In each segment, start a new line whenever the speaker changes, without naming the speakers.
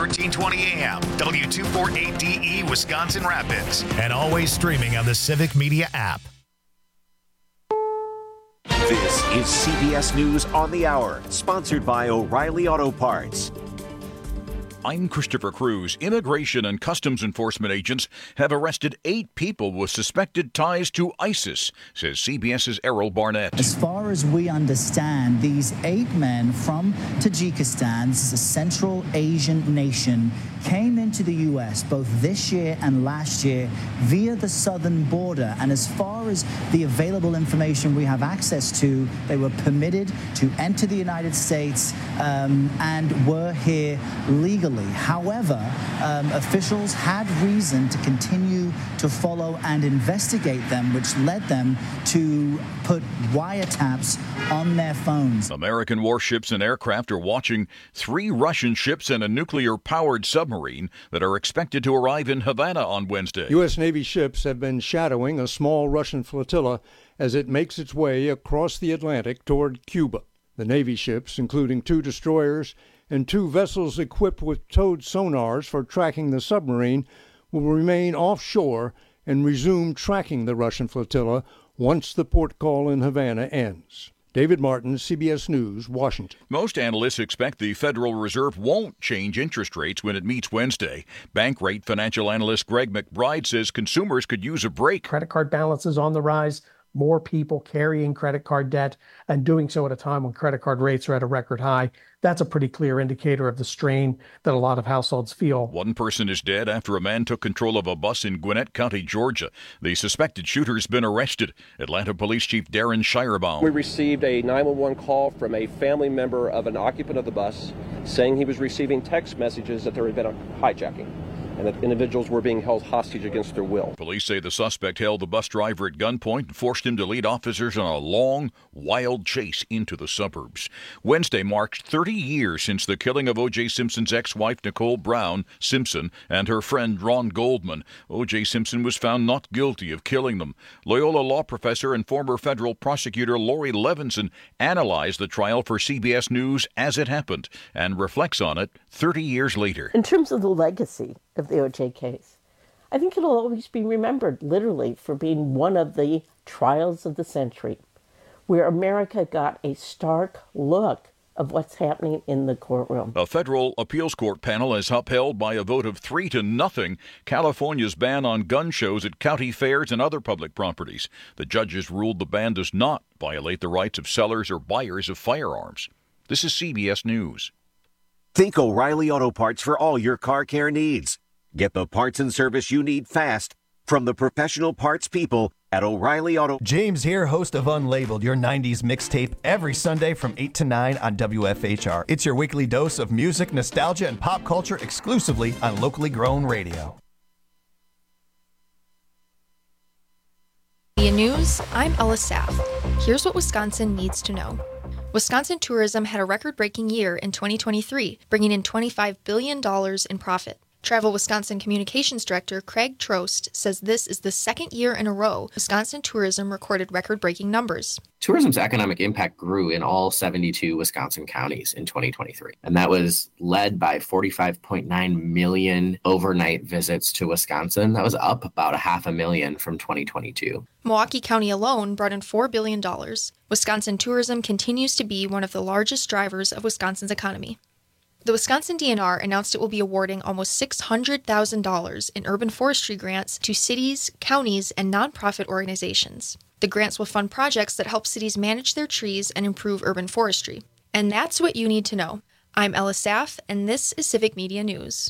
1320 AM, W248DE, Wisconsin Rapids, and always streaming on the Civic Media app.
This is CBS News on the Hour, sponsored by O'Reilly Auto Parts.
I'm Christopher Cruz. Immigration and Customs Enforcement agents have arrested 8 people with suspected ties to ISIS, says CBS's Errol Barnett.
As far as we understand, these 8 men from Tajikistan, this is a Central Asian nation, came into the U.S. both this year and last year via the southern border. And as far as the available information we have access to, they were permitted to enter the United States and were here legally. However, officials had reason to continue to follow and investigate them, which led them to put wiretaps on their phones.
American warships and aircraft are watching 3 Russian ships and a nuclear-powered submarine that are expected to arrive in Havana on Wednesday.
U.S. Navy ships have been shadowing a small Russian flotilla as it makes its way across the Atlantic toward Cuba. The Navy ships, including 2 destroyers and 2 vessels equipped with towed sonars for tracking the submarine, will remain offshore and resume tracking the Russian flotilla once the port call in Havana ends. David Martin, CBS News, Washington.
Most analysts expect the Federal Reserve won't change interest rates when it meets Wednesday. Bankrate financial analyst Greg McBride says consumers could use a break.
Credit card balances on the rise, more people carrying credit card debt and doing so at a time when credit card rates are at a record high. That's a pretty clear indicator of the strain that a lot of households feel.
1 person is dead after a man took control of a bus in Gwinnett County, Georgia. The suspected shooter has been arrested. Atlanta Police Chief Darren Shirebaum.
We received a 911 call from a family member of an occupant of the bus saying he was receiving text messages that there had been a hijacking and that individuals were being held hostage against their will.
Police say the suspect held the bus driver at gunpoint and forced him to lead officers on a long, wild chase into the suburbs. Wednesday marks 30 years since the killing of O.J. Simpson's ex-wife Nicole Brown Simpson and her friend Ron Goldman. O.J. Simpson was found not guilty of killing them. Loyola law professor and former federal prosecutor Lori Levinson analyzed the trial for CBS News as it happened and reflects on it 30 years later.
In terms of the legacy of the O.J. case, I think it'll always be remembered, literally, for being one of the trials of the century, where America got a stark look of what's happening in the courtroom.
A federal appeals court panel has upheld by a vote of 3-0 California's ban on gun shows at county fairs and other public properties. The judges ruled the ban does not violate the rights of sellers or buyers of firearms. This is CBS News.
Think O'Reilly Auto Parts for all your car care needs. Get the parts and service you need fast from the professional parts people at O'Reilly Auto.
James here, host of Unlabeled, your 90s mixtape, every Sunday from 8 to 9 on WFHR. It's your weekly dose of music, nostalgia, and pop culture exclusively on locally grown radio.
Media News, I'm Ella Saff. Here's what Wisconsin needs to know. Wisconsin tourism had a record-breaking year in 2023, bringing in $25 billion in profit. Travel Wisconsin Communications Director Craig Trost says this is the second year in a row Wisconsin tourism recorded record-breaking numbers.
Tourism's economic impact grew in all 72 Wisconsin counties in 2023, and that was led by 45.9 million overnight visits to Wisconsin. That was up about 500,000 from 2022.
Milwaukee County alone brought in $4 billion. Wisconsin tourism continues to be one of the largest drivers of Wisconsin's economy. The Wisconsin DNR announced it will be awarding almost $600,000 in urban forestry grants to cities, counties, and nonprofit organizations. The grants will fund projects that help cities manage their trees and improve urban forestry. And that's what you need to know. I'm Ella Saff, and this is Civic Media News.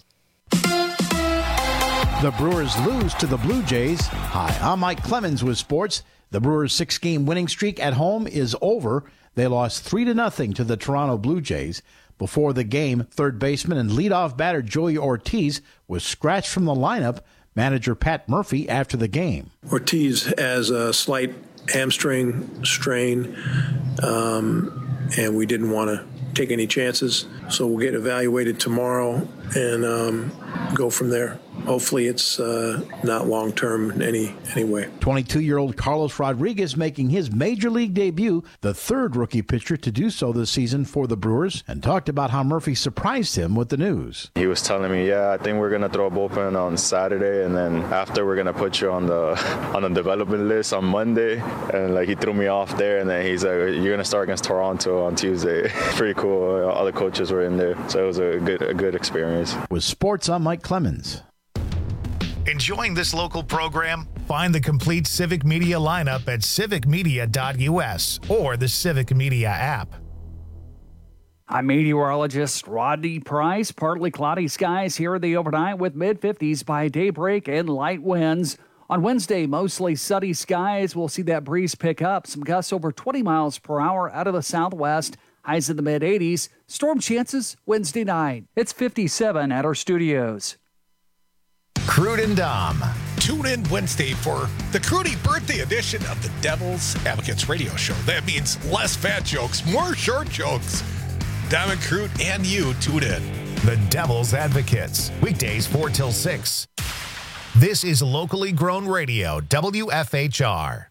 The Brewers lose to the Blue Jays. Hi, I'm Mike Clemens with sports. The Brewers' 6-game winning streak at home is over. They lost 3-0 to the Toronto Blue Jays. Before the game, third baseman and leadoff batter Joey Ortiz was scratched from the lineup. Manager Pat Murphy after the game.
Ortiz has a slight hamstring strain, and we didn't want to take any chances. So we'll get evaluated tomorrow and go from there. hopefully it's not long-term in any way.
22-year-old Carlos Rodriguez making his major league debut, the third rookie pitcher to do so this season for the Brewers, and talked about how Murphy surprised him with the news.
He was telling me, I think we're going to throw a bullpen on Saturday, and then after we're going to put you on the development list on Monday. And like he threw me off there, and then he's like, you're going to start against Toronto on Tuesday. Pretty cool. All the coaches were in there, so it was a good experience.
With sports, I'm Mike Clemens.
Enjoying this local program? Find the complete Civic Media lineup at civicmedia.us or the Civic Media app.
I'm meteorologist Rodney Price. Partly cloudy skies here in the overnight with mid-50s by daybreak and light winds. On Wednesday, mostly sunny skies. We'll see that breeze pick up. Some gusts over 20 miles per hour out of the southwest. Highs in the mid-80s. Storm chances Wednesday night. It's 57 at our studios.
Crude and Dom.
Tune in Wednesday for the Crudy birthday edition of the Devil's Advocates radio show. That means less fat jokes, more short jokes. Dom and Crude and you tune in.
The Devil's Advocates. Weekdays 4 till 6. This is locally grown radio, WFHR.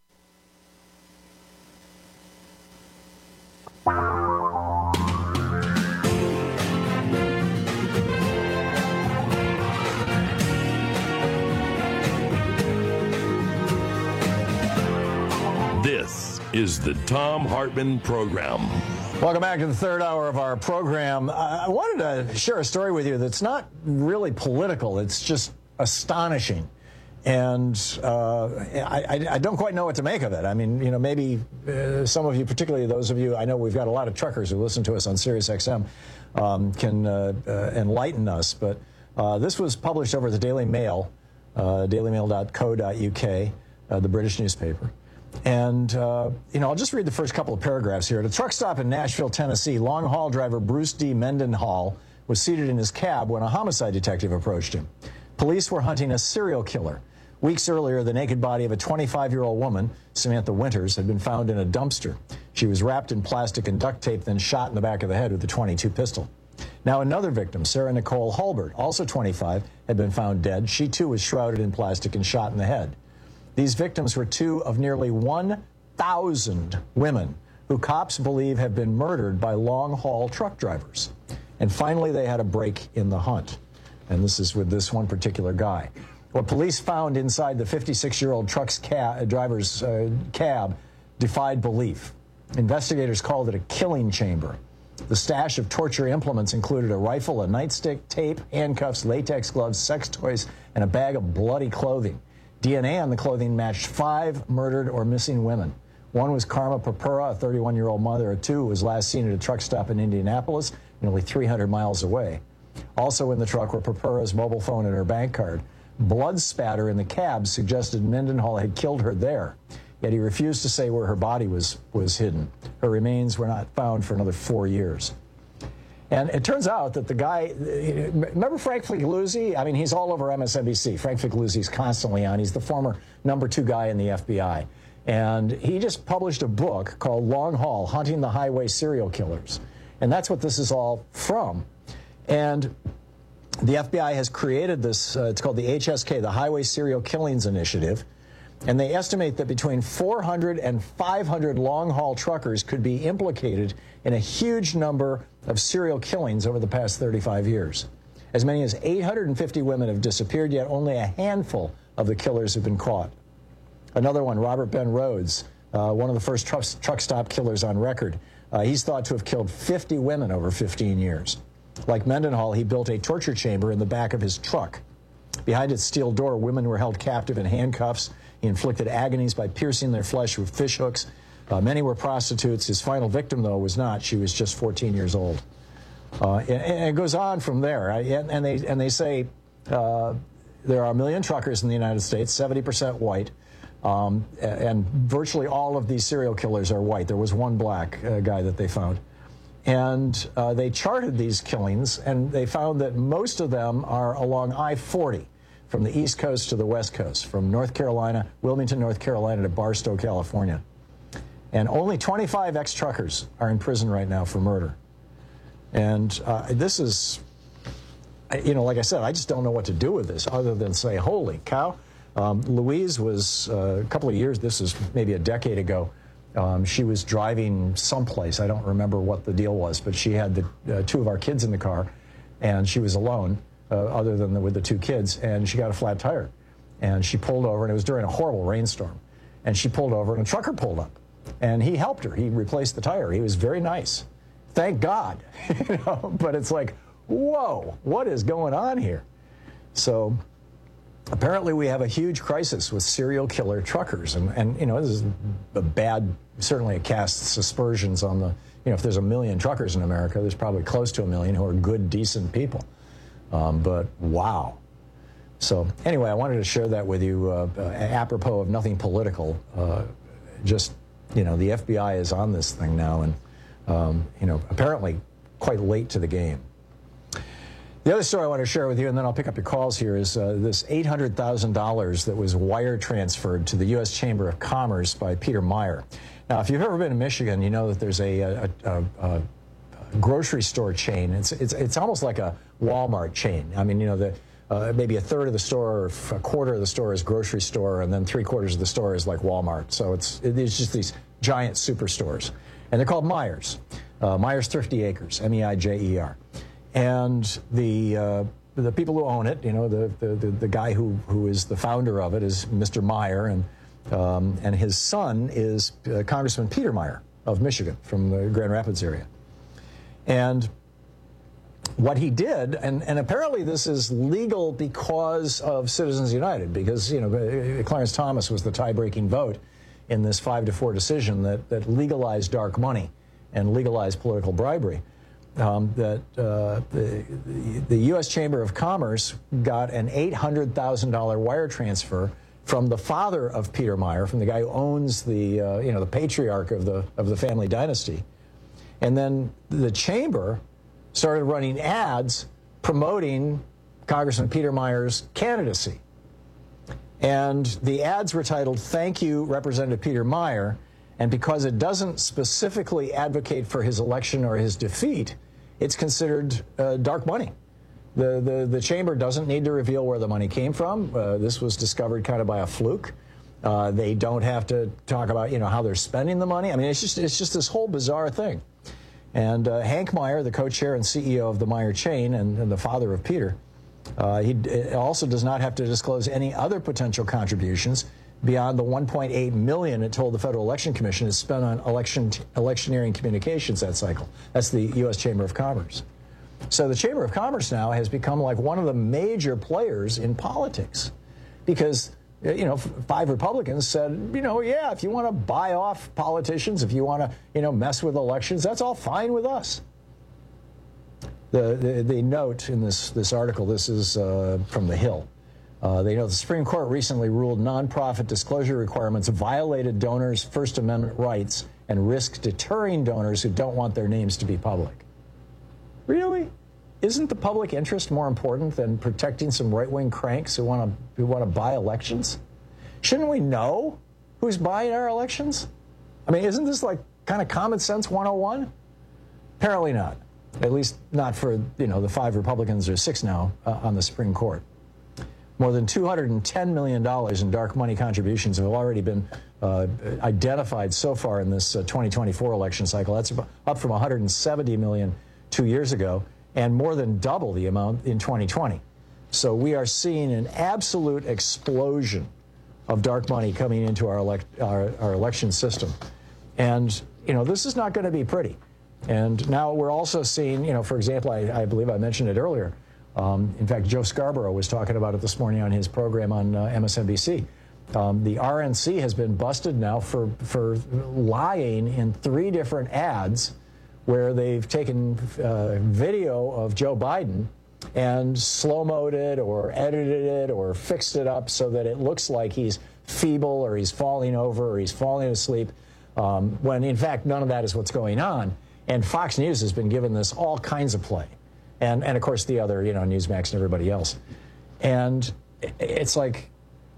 This is the Thom Hartmann Program.
Welcome back to the third hour of our program. I wanted to share a story with you that's not really political. It's just astonishing. And I don't quite know what to make of it. I mean, maybe some of you, particularly those of you, I know we've got a lot of truckers who listen to us on Sirius XM, can enlighten us. But this was published over at the Daily Mail, dailymail.co.uk, the British newspaper. And, I'll just read the first couple of paragraphs here. At a truck stop in Nashville, Tennessee, long-haul driver Bruce D. Mendenhall was seated in his cab when a homicide detective approached him. Police were hunting a serial killer. Weeks earlier, the naked body of a 25-year-old woman, Samantha Winters, had been found in a dumpster. She was wrapped in plastic and duct tape, then shot in the back of the head with a .22 pistol. Now, another victim, Sarah Nicole Hulbert, also 25, had been found dead. She, too, was shrouded in plastic and shot in the head. These victims were two of nearly 1,000 women who cops believe have been murdered by long-haul truck drivers. And finally, they had a break in the hunt. And this is with this one particular guy. What police found inside the 56-year-old truck's driver's cab defied belief. Investigators called it a killing chamber. The stash of torture implements included a rifle, a nightstick, tape, handcuffs, latex gloves, sex toys, and a bag of bloody clothing. DNA on the clothing matched 5 murdered or missing women. One was Karma Papura, a 31-year-old mother of 2 who was last seen at a truck stop in Indianapolis, nearly 300 miles away. Also in the truck were Papura's mobile phone and her bank card. Blood spatter in the cab suggested Mendenhall had killed her there, yet he refused to say where her body was hidden. Her remains were not found for another 4 years. And it turns out that the guy, remember Frank Figliuzzi? I mean, he's all over MSNBC. Frank Figliuzzi's constantly on. He's the former #2 guy in the FBI. And he just published a book called Long Haul, Hunting the Highway Serial Killers. And that's what this is all from. And the FBI has created this, it's called the HSK, the Highway Serial Killings Initiative. And they estimate that between 400 and 500 long-haul truckers could be implicated in a huge number of serial killings over the past 35 years. As many as 850 women have disappeared, yet only a handful of the killers have been caught. Another one, Robert Ben Rhodes, one of the first truck stop killers on record. He's thought to have killed 50 women over 15 years. Like Mendenhall, he built a torture chamber in the back of his truck. Behind its steel door, women were held captive in handcuffs. He inflicted agonies by piercing their flesh with fish hooks. Many were prostitutes. His final victim, though, was not. She was just 14 years old. And it goes on from there. And they say there are 1 million truckers in the United States, 70% white. And virtually all of these serial killers are white. There was one black guy that they found. And they charted these killings, and they found that most of them are along I-40 from the East Coast to the West Coast, from North Carolina, Wilmington, North Carolina to Barstow, California. And only 25 ex-truckers are in prison right now for murder. And this is, like I said, I just don't know what to do with this other than say, holy cow. Louise was a couple of years, this is maybe a decade ago, she was driving someplace. I don't remember what the deal was, but she had the two of our kids in the car, and she was alone, other than with the two kids, and she got a flat tire. And she pulled over, and it was during a horrible rainstorm. And she pulled over, and a trucker pulled up. And he helped her. He replaced the tire. He was very nice. Thank God. But it's like, whoa, what is going on here? So apparently we have a huge crisis with serial killer truckers. And this is a bad, certainly it casts aspersions on the, if there's 1 million truckers in America, there's probably close to 1 million who are good, decent people. But wow. So anyway, I wanted to share that with you, apropos of nothing political. The FBI is on this thing now, and apparently quite late to the game. The other story I want to share with you, and then I'll pick up your calls here, is this $800,000 that was wire transferred to the U.S. Chamber of Commerce by Peter Meyer. Now, if you've ever been to Michigan, you know that there's a grocery store chain. It's almost like a Walmart chain. I mean, maybe a third of the store or a quarter of the store is grocery store, and then 3/4 of the store is like Walmart. So it's just these giant superstores. And they're called Meijers. Meijers Thrifty Acres, M-E-I-J-E-R. And the people who own it, the guy who is the founder of it is Mr. Meyer, and his son is Congressman Peter Meyer of Michigan from the Grand Rapids area. And what he did, and apparently this is legal because of Citizens United, because Clarence Thomas was the tie-breaking vote in this 5-4 decision that legalized dark money and legalized political bribery. The U.S. Chamber of Commerce got an $800,000 wire transfer from the father of Peter Meyer, from the guy who owns the patriarch of the family dynasty, and then the chamber started running ads promoting Congressman Peter Meyer's candidacy. And the ads were titled, "Thank you, Representative Peter Meyer," and because it doesn't specifically advocate for his election or his defeat, it's considered dark money. The chamber doesn't need to reveal where the money came from. This was discovered kind of by a fluke. They don't have to talk about how they're spending the money. I mean, it's just this whole bizarre thing. And Hank Meyer, the co-chair and CEO of the Meyer chain and the father of Peter, he also does not have to disclose any other potential contributions beyond the $1.8 million it told the Federal Election Commission is spent on electioneering communications that cycle. That's the U.S. Chamber of Commerce. So the Chamber of Commerce now has become like one of the major players in politics because 5 Republicans said, yeah, if you want to buy off politicians, if you want to, mess with elections, that's all fine with us. The note in this article, this is from The Hill. They know the Supreme Court recently ruled nonprofit disclosure requirements violated donors' First Amendment rights and risk deterring donors who don't want their names to be public. Really? Isn't the public interest more important than protecting some right-wing cranks who want to buy elections? Shouldn't we know who's buying our elections? I mean, isn't this like kind of common sense 101? Apparently not. At least not for, the 5 Republicans or 6 now on the Supreme Court. More than $210 million in dark money contributions have already been identified so far in this 2024 election cycle. That's up from $170 million 2 years ago, and more than double the amount in 2020. So we are seeing an absolute explosion of dark money coming into our election system. And, this is not going to be pretty. And now we're also seeing, for example, I believe I mentioned it earlier. In fact, Joe Scarborough was talking about it this morning on his program on MSNBC. The RNC has been busted now for lying in 3 different ads where they've taken video of Joe Biden and slow-moed it or edited it or fixed it up so that it looks like he's feeble or he's falling over or he's falling asleep, when in fact none of that is what's going on. And Fox News has been given this all kinds of play. And of course the other, Newsmax and everybody else. And it's like,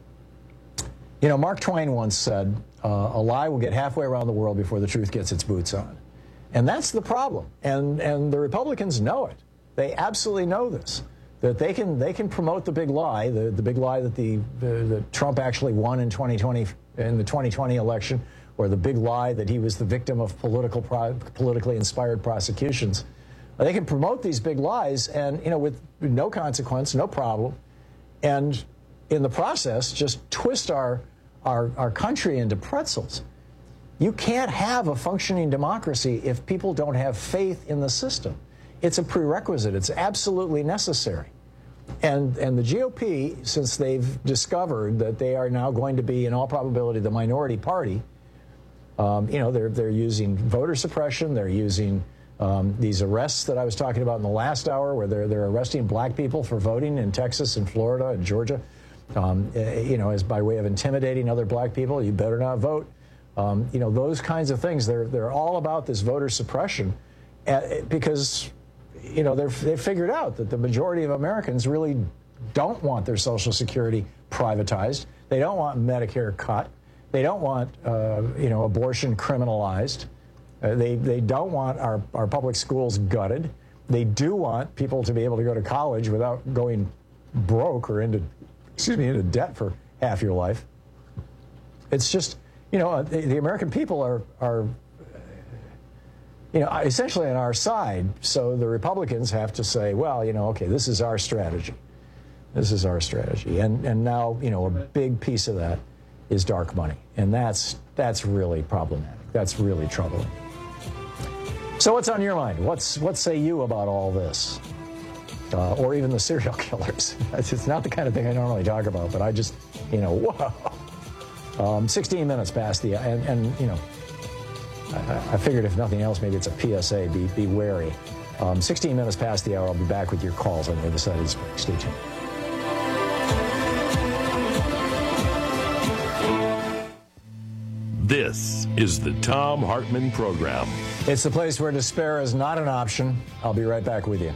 Mark Twain once said, a lie will get halfway around the world before the truth gets its boots on. And that's the problem. And the Republicans know it. They absolutely know this. that they can promote the big lie, the big lie that that Trump actually won in 2020 in the 2020 election, or the big lie that he was the victim of politically inspired prosecutions. They can promote these big lies, and with no consequence, no problem, and in the process just twist our country into pretzels. You can't have a functioning democracy if people don't have faith in the system. It's a prerequisite. It's absolutely necessary. And the GOP, since they've discovered that they are now going to be, in all probability, the minority party, they're using voter suppression. They're using these arrests that I was talking about in the last hour, where they're arresting black people for voting in Texas and Florida and Georgia, as by way of intimidating other black people. You better not vote. Those kinds of things. They're all about this voter suppression because they've figured out that the majority of Americans really don't want their Social Security privatized. They don't want Medicare cut. They don't want abortion criminalized. They don't want our public schools gutted. They do want people to be able to go to college without going broke or into debt for half your life. It's just, the American people are essentially on our side. So the Republicans have to say, well, okay, this is our strategy. This is our strategy. And now, a big piece of that is dark money. And that's really problematic. That's really troubling. So what's on your mind? What say you about all this? Or even the serial killers. It's not the kind of thing I normally talk about, but I just, whoa. 16 minutes past the, I figured if nothing else, maybe it's a PSA, be wary. 16 minutes past the hour, I'll be back with your calls on the other side of this break. Stay tuned.
This is the Thom Hartmann Program.
It's the place where despair is not an option. I'll be right back with you.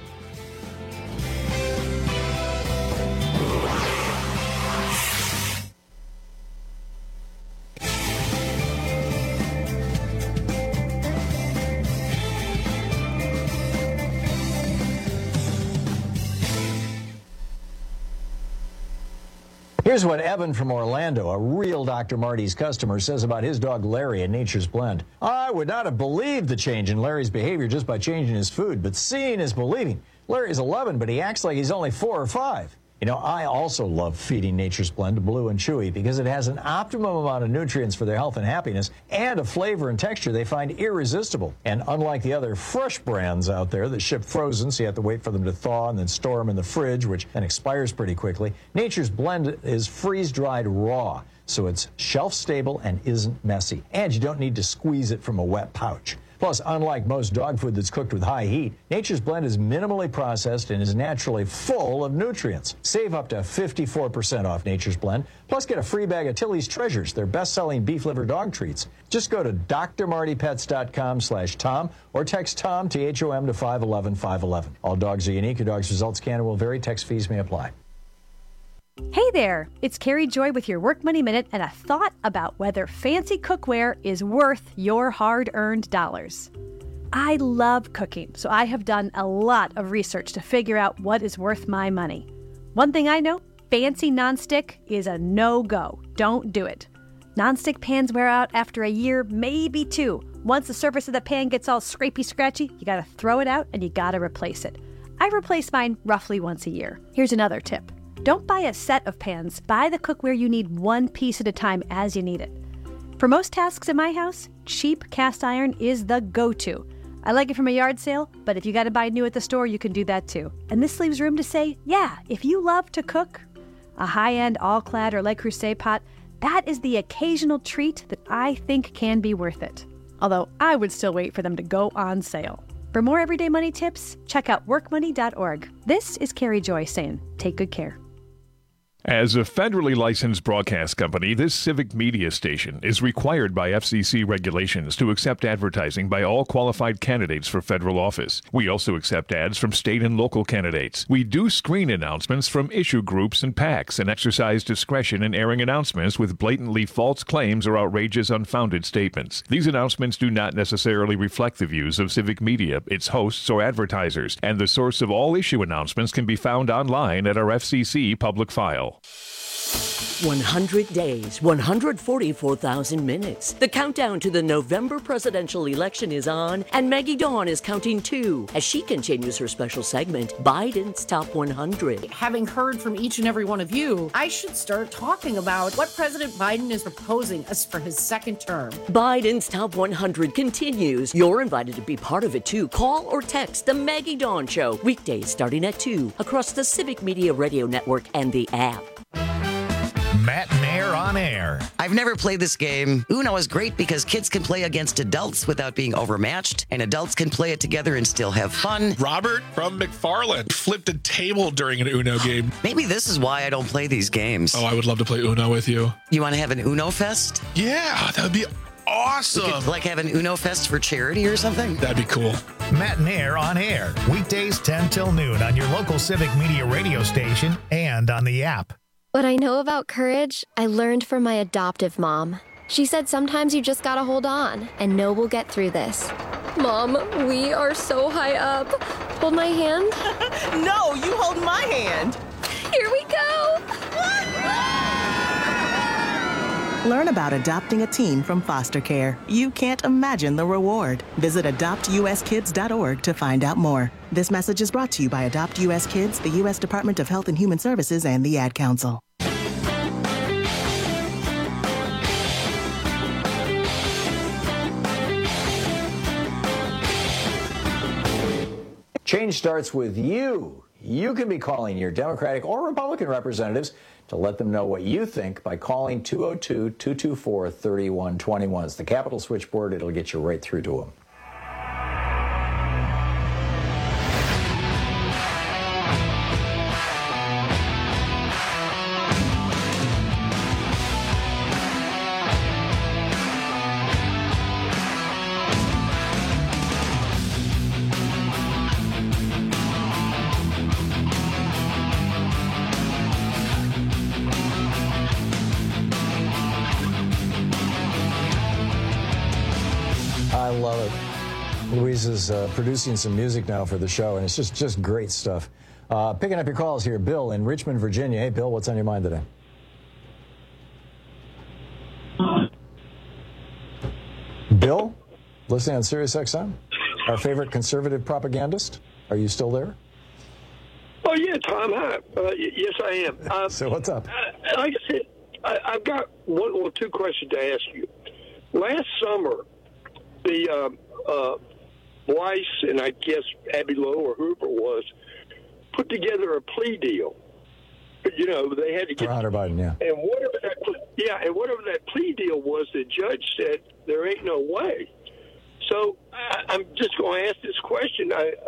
Here's what Evan from Orlando, a real Dr. Marty's customer, says about his dog Larry at Nature's Blend. I would not have believed the change in Larry's behavior just by changing his food, but seeing is believing. Larry's 11, but he acts like he's only 4 or 5. I also love feeding Nature's Blend to Blue and Chewy because it has an optimum amount of nutrients for their health and happiness and a flavor and texture they find irresistible. And unlike the other fresh brands out there that ship frozen, so you have to wait for them to thaw and then store them in the fridge, which then expires pretty quickly, Nature's Blend is freeze-dried raw, so it's shelf-stable and isn't messy. And you don't need to squeeze it from a wet pouch. Plus, unlike most dog food that's cooked with high heat, Nature's Blend is minimally processed and is naturally full of nutrients. Save up to 54% off Nature's Blend. Plus, get a free bag of Tilly's Treasures, their best-selling beef liver dog treats. Just go to drmartypets.com/Tom or text Tom, THOM, to 511-511. All dogs are unique. Your dog's results can and will vary. Text fees may apply.
Hey there, it's Carrie Joy with your Work Money Minute and a thought about whether fancy cookware is worth your hard-earned dollars. I love cooking, so I have done a lot of research to figure out what is worth my money. One thing I know, fancy nonstick is a no-go. Don't do it. Nonstick pans wear out after a year, maybe 2. Once the surface of the pan gets all scrapey-scratchy, you gotta throw it out and you gotta replace it. I replace mine roughly once a year. Here's another tip. Don't buy a set of pans. Buy the cookware you need one piece at a time as you need it. For most tasks in my house, cheap cast iron is the go-to. I like it from a yard sale, but if you got to buy new at the store, you can do that too. And this leaves room to say, yeah, if you love to cook, a high-end All-Clad or Le Creuset pot, that is the occasional treat that I think can be worth it. Although I would still wait for them to go on sale. For more everyday money tips, check out workmoney.org. This is Carrie Joy saying, take good care.
As a federally licensed broadcast company, this civic media station is required by FCC regulations to accept advertising by all qualified candidates for federal office. We also accept ads from state and local candidates. We do screen announcements from issue groups and PACs and exercise discretion in airing announcements with blatantly false claims or outrageous, unfounded statements. These announcements do not necessarily reflect the views of Civic Media, its hosts, or advertisers, and the source of all issue announcements can be found online at our FCC public file.
100 days, 144,000 minutes. The countdown to the November presidential election is on, and Maggie Dawn is counting too, as she continues her special segment, Biden's Top 100.
Having heard from each and every one of you, I should start talking about what President Biden is proposing as for his second term.
Biden's Top 100 continues. You're invited to be part of it too. Call or text The Maggie Dawn Show, weekdays starting at 2, across the Civic Media Radio Network and the app.
Matt Nair on air.
I've never played this game. Uno is great because kids can play against adults without being overmatched, and adults can play it together and still have fun.
Robert from McFarland flipped a table during an Uno game.
Maybe this is why I don't play these games.
Oh, I would love to play Uno with you.
You want to have an Uno Fest?
Yeah, that would be awesome.
We could, like, have an Uno Fest for charity or something?
That'd be cool.
Matt Nair on air. Weekdays 10 till noon on your local Civic Media radio station and on the app.
What I know about courage, I learned from my adoptive mom. She said sometimes you just gotta hold on and know we'll get through this. Mom, we are so high up. Hold my hand.
No, you hold my hand.
Here we go.
Learn about adopting a teen from foster care. You can't imagine the reward. Visit adoptuskids.org to find out more. This message is brought to you by Adopt U.S. Kids, the U.S. Department of Health and Human Services, and the Ad Council.
Change starts with you. You can be calling your Democratic or Republican representatives to let them know what you think by calling 202-224-3121. It's the Capitol switchboard. It'll get you right through to them. Louise is producing some music now for the show, and it's just great stuff. Picking up your calls here, Bill in Richmond, Virginia. Hey, Bill, what's on your mind today? Bill, listening on Sirius XM, our favorite conservative propagandist. Are you still there?
Oh, yeah, Tom, hi. Yes, I am.
So what's up?
Like I said, I've got one or two questions to ask you. Last summer, the Weiss and I guess Abby Lowe or whoever it was put together a plea deal. You know, they had to get
for Hunter Biden, yeah.
And whatever that plea deal was, the judge said there ain't no way. So I'm just going to ask this question.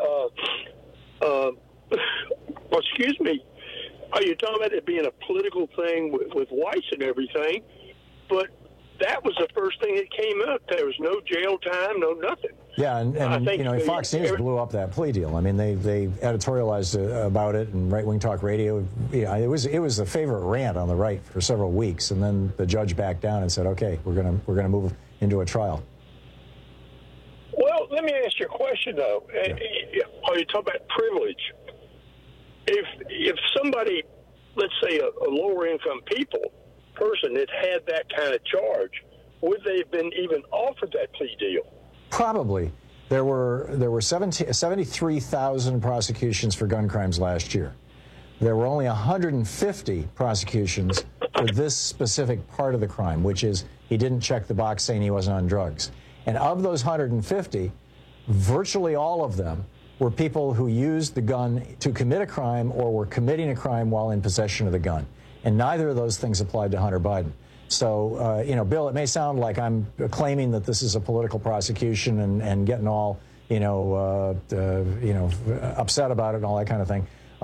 Excuse me. Are you talking about it being a political thing with Weiss and everything? But that was the first thing that came up. There was no jail time, no nothing.
Yeah, and you know, Fox News blew up that plea deal. I mean, they editorialized about it, and Right Wing Talk Radio. Yeah, it was a favorite rant on the right for several weeks, and then the judge backed down and said, "Okay, we're gonna move into a trial."
Well, let me ask you a question though. Yeah. Are you talking about privilege? If somebody, let's say a lower income person that had that kind of charge, would they have been even offered that plea deal?
Probably. There were 73,000 prosecutions for gun crimes last year. There were only 150 prosecutions for this specific part of the crime, which is he didn't check the box saying he wasn't on drugs. And of those 150, virtually all of them were people who used the gun to commit a crime or were committing a crime while in possession of the gun. And neither of those things applied to Hunter Biden. So, you know, Bill, it may sound like I'm claiming that this is a political prosecution and getting all, upset about it and all that kind of thing.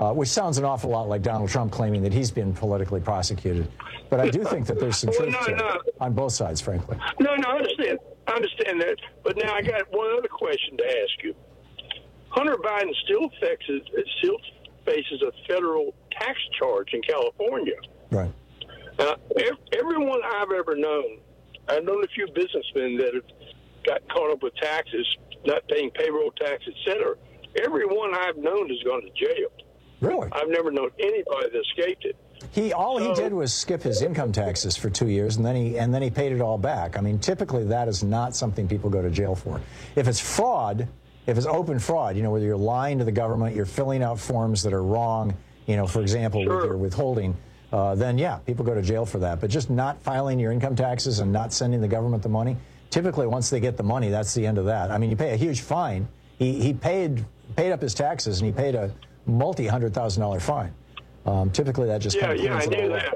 which sounds an awful lot like Donald Trump claiming that he's been politically prosecuted. But I do think that there's some truth to it on both sides, frankly.
No, I understand. I understand that. But now I got one other question to ask you. Hunter Biden still faces a federal tax charge in California.
Right.
Everyone I've ever known, I've known a few businessmen that have got caught up with taxes, not paying payroll tax, etc. Everyone I've known has gone to jail.
Really?
I've never known anybody that escaped it.
He did was skip his income taxes for 2 years, and then he paid it all back. I mean, typically that is not something people go to jail for. If it's fraud, if it's open fraud, whether you're lying to the government, you're filling out forms that are wrong, for example, with your withholding, then yeah, people go to jail for that. But just not filing your income taxes and not sending the government the money, typically once they get the money, that's the end of that. I mean, you pay a huge fine. He paid up his taxes, and he paid a multi-$100,000 fine. Typically, that just kind of
I knew that.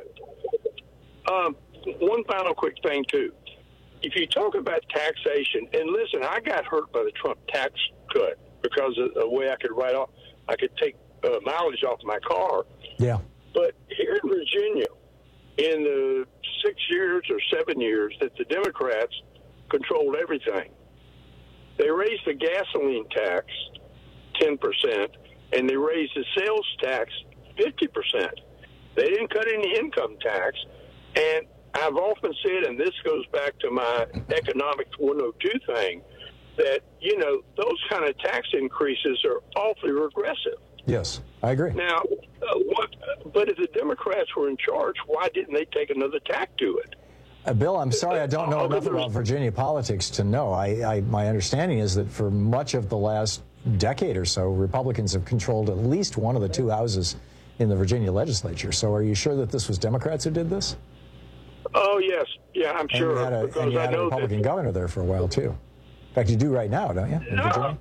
One final quick thing, too. If you talk about taxation, and listen, I got hurt by the Trump tax cut because of the way I could take mileage off my car.
Yeah.
But here in Virginia, in the 6 years or 7 years that the Democrats controlled everything, they raised the gasoline tax 10%, and they raised the sales tax 50%. They didn't cut any income tax. And I've often said, and this goes back to my Economics 102 thing, that, those kind of tax increases are awfully regressive.
Yes, I agree.
Now, but if the Democrats were in charge, why didn't they take another tack to it?
Bill, I'm sorry, I don't know enough about Virginia politics to know. My understanding is that for much of the last decade or so, Republicans have controlled at least one of the two houses in the Virginia legislature. So are you sure that this was Democrats who did this?
Oh, yes. Yeah, I'm sure.
And you had a Republican governor there for a while, too. In fact, you do right now, don't you, in Virginia?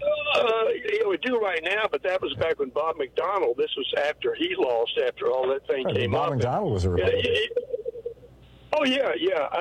We do right now, but that was back when Bob McDonnell, this was after he lost, after all that thing came up.
Bob McDonnell was a Republican.
Oh, yeah.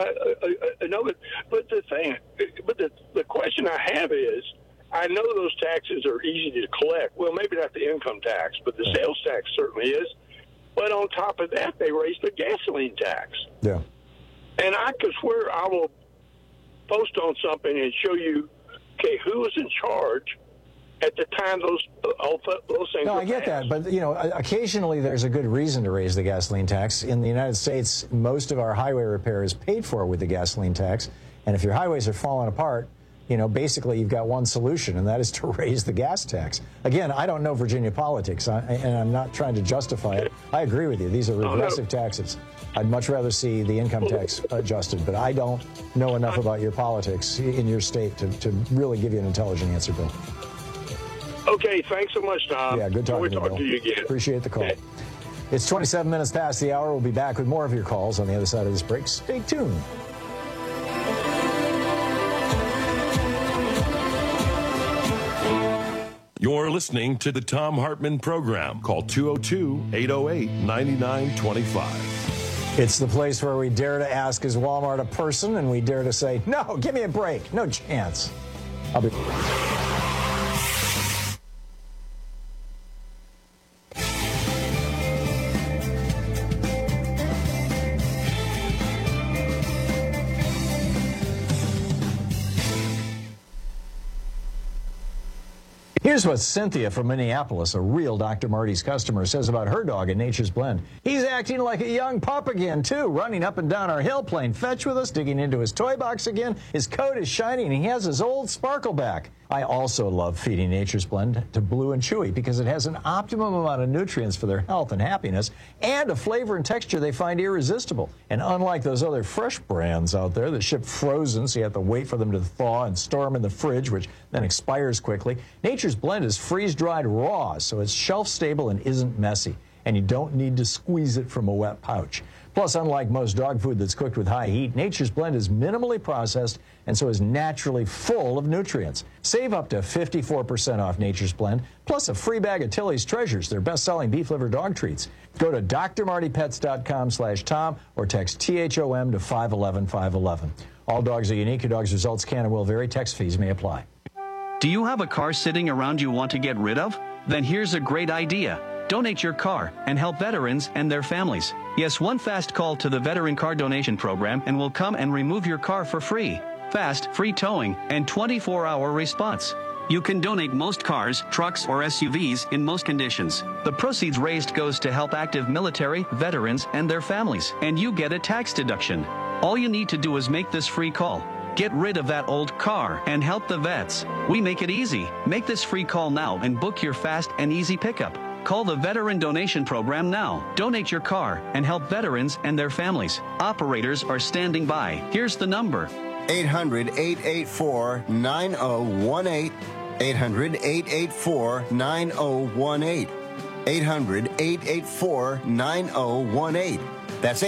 I know it. But the question I have is, I know those taxes are easy to collect. Well, maybe not the income tax, but the sales tax certainly is. But on top of that, they raised the gasoline tax.
Yeah.
And I could swear I will post on something and show you, okay, who was in charge at the time those things
No,
were
I get
passed.
that. But, occasionally there's a good reason to raise the gasoline tax. In the United States, most of our highway repair is paid for with the gasoline tax. And if your highways are falling apart, basically you've got one solution, and that is to raise the gas tax. Again, I don't know Virginia politics, and I'm not trying to justify it. I agree with you. These are regressive taxes. I'd much rather see the income tax adjusted, but I don't know enough about your politics in your state to really give you an intelligent answer, Bill.
Okay, thanks so much, Tom.
Yeah, good talking to you, Bill.
To you again.
Appreciate the call.
Okay.
It's 27 minutes past the hour. We'll be back with more of your calls on the other side of this break. Stay tuned.
You're listening to the Tom Hartman Program. Call 202-808-9925.
It's the place where we dare to ask, is Walmart a person? And we dare to say, no, give me a break. No chance. I'll be... Here's what Cynthia from Minneapolis, a real Dr. Marty's customer, says about her dog at Nature's Blend. He's acting like a young pup again, too, running up and down our hill, playing fetch with us, digging into his toy box again. His coat is shiny, and he has his old sparkle back. I also love feeding Nature's Blend to Blue and Chewy because it has an optimum amount of nutrients for their health and happiness and a flavor and texture they find irresistible. And unlike those other fresh brands out there that ship frozen, so you have to wait for them to thaw and store them in the fridge, which then expires quickly, Nature's Blend is freeze-dried raw, so it's shelf-stable and isn't messy. And you don't need to squeeze it from a wet pouch. Plus, unlike most dog food that's cooked with high heat, Nature's Blend is minimally processed and so is naturally full of nutrients. Save up to 54% off Nature's Blend, plus a free bag of Tilly's Treasures, their best-selling beef liver dog treats. Go to drmartypets.com/Tom or text THOM to 511-511. All dogs are unique. Your dog's results can and will vary. Text fees may apply.
Do you have a car sitting around you want to get rid of? Then here's a great idea. Donate your car and help veterans and their families. Yes, one fast call to the Veteran Car Donation Program and we'll come and remove your car for free. Fast, free towing, and 24-hour response. You can donate most cars, trucks, or SUVs in most conditions. The proceeds raised goes to help active military, veterans, and their families, and you get a tax deduction. All you need to do is make this free call. Get rid of that old car and help the vets. We make it easy. Make this free call now and book your fast and easy pickup. Call the Veteran Donation Program now. Donate your car and help veterans and their families. Operators are standing by. Here's the number.
800-884-9018. 800-884-9018. 800-884-9018. That's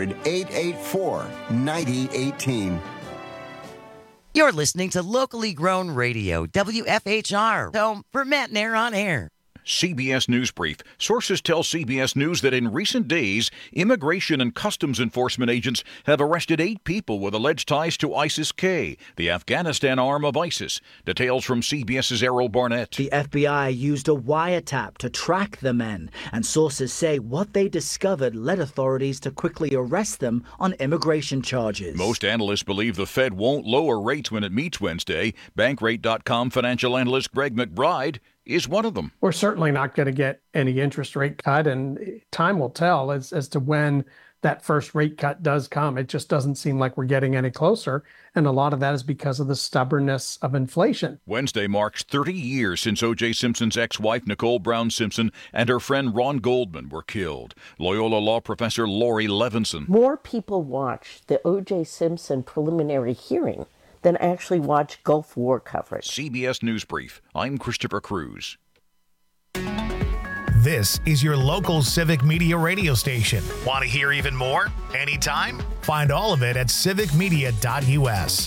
800-884-9018.
You're listening to locally grown radio, WFHR, home for Matt Nair on air.
CBS News Brief. Sources tell CBS News that in recent days, Immigration and Customs Enforcement agents have arrested 8 people with alleged ties to ISIS-K, the Afghanistan arm of ISIS. Details from CBS's Errol Barnett.
The FBI used a wiretap to track the men, and sources say what they discovered led authorities to quickly arrest them on immigration charges.
Most analysts believe the Fed won't lower rates when it meets Wednesday. Bankrate.com financial analyst Greg McBride is one of them.
We're certainly not going to get any interest rate cut, and time will tell as to when that first rate cut does come. It just doesn't seem like we're getting any closer, and a lot of that is because of the stubbornness of inflation.
Wednesday marks 30 years since O.J. Simpson's ex-wife Nicole Brown Simpson and her friend Ron Goldman were killed. Loyola law professor Lori Levinson.
More people watched the O.J. Simpson preliminary hearing than actually watch Gulf War coverage.
CBS News Brief. I'm Christopher Cruz.
This is your local Civic Media radio station. Want to hear even more? Anytime? Find all of it at civicmedia.us.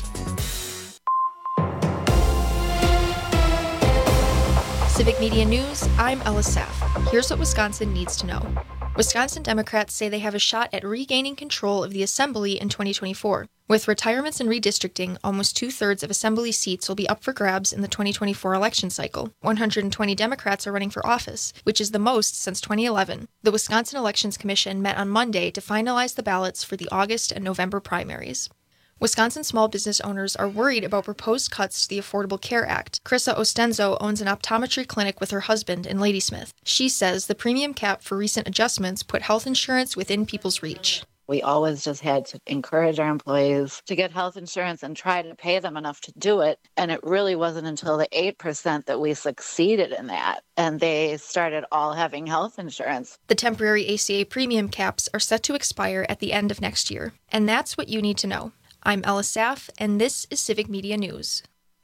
Civic Media News, I'm Ella Saff. Here's what Wisconsin needs to know. Wisconsin Democrats say they have a shot at regaining control of the Assembly in 2024. With retirements and redistricting, almost 2/3 of Assembly seats will be up for grabs in the 2024 election cycle. 120 Democrats are running for office, which is the most since 2011. The Wisconsin Elections Commission met on Monday to finalize the ballots for the August and November primaries. Wisconsin small business owners are worried about proposed cuts to the Affordable Care Act. Carissa Ostenzo owns an optometry clinic with her husband in Ladysmith. She says the premium cap for recent adjustments put health insurance within people's reach.
We always just had to encourage our employees to get health insurance and try to pay them enough to do it. And it really wasn't until the 8% that we succeeded in that. And they started all having health insurance.
The temporary ACA premium caps are set to expire at the end of next year. And that's what you need to know. I'm Ella Saff, and this is Civic Media News.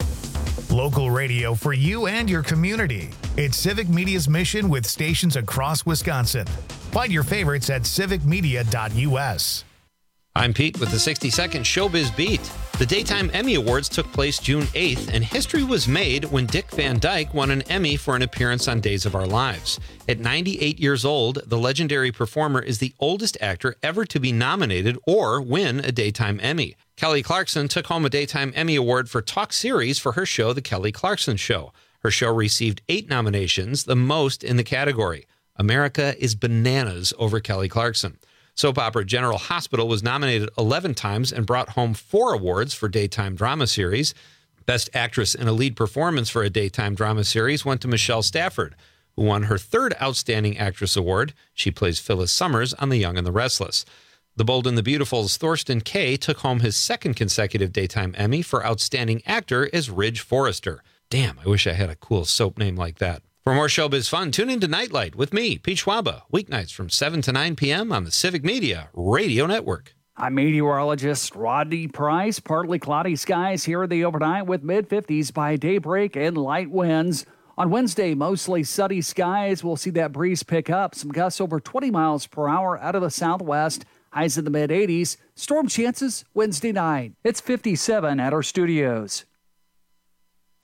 Local radio for you and your community. It's Civic Media's mission with stations across Wisconsin. Find your favorites at civicmedia.us.
I'm Pete with the 60-second Showbiz Beat. The Daytime Emmy Awards took place June 8th, and history was made when Dick Van Dyke won an Emmy for an appearance on Days of Our Lives. At 98 years old, the legendary performer is the oldest actor ever to be nominated or win a Daytime Emmy. Kelly Clarkson took home a Daytime Emmy Award for Talk Series for her show, The Kelly Clarkson Show. Her show received 8 nominations, the most in the category. America is bananas over Kelly Clarkson. Soap opera General Hospital was nominated 11 times and brought home 4 awards for Daytime Drama Series. Best Actress in a Lead Performance for a Daytime Drama Series went to Michelle Stafford, who won her 3rd Outstanding Actress Award. She plays Phyllis Summers on The Young and the Restless. The Bold and the Beautiful's Thorsten Kaye took home his 2nd consecutive Daytime Emmy for Outstanding Actor as Ridge Forrester. Damn, I wish I had a cool soap name like that. For more showbiz fun, tune into Nightlight with me, Pete Schwaba, weeknights from 7 to 9 p.m. on the Civic Media Radio Network.
I'm meteorologist Rodney Price. Partly cloudy skies here in the overnight with mid-50s by daybreak and light winds. On Wednesday, mostly sunny skies. We'll see that breeze pick up. Some gusts over 20 miles per hour out of the southwest. Highs in the mid-80s. Storm chances Wednesday night. It's 57 at our studios.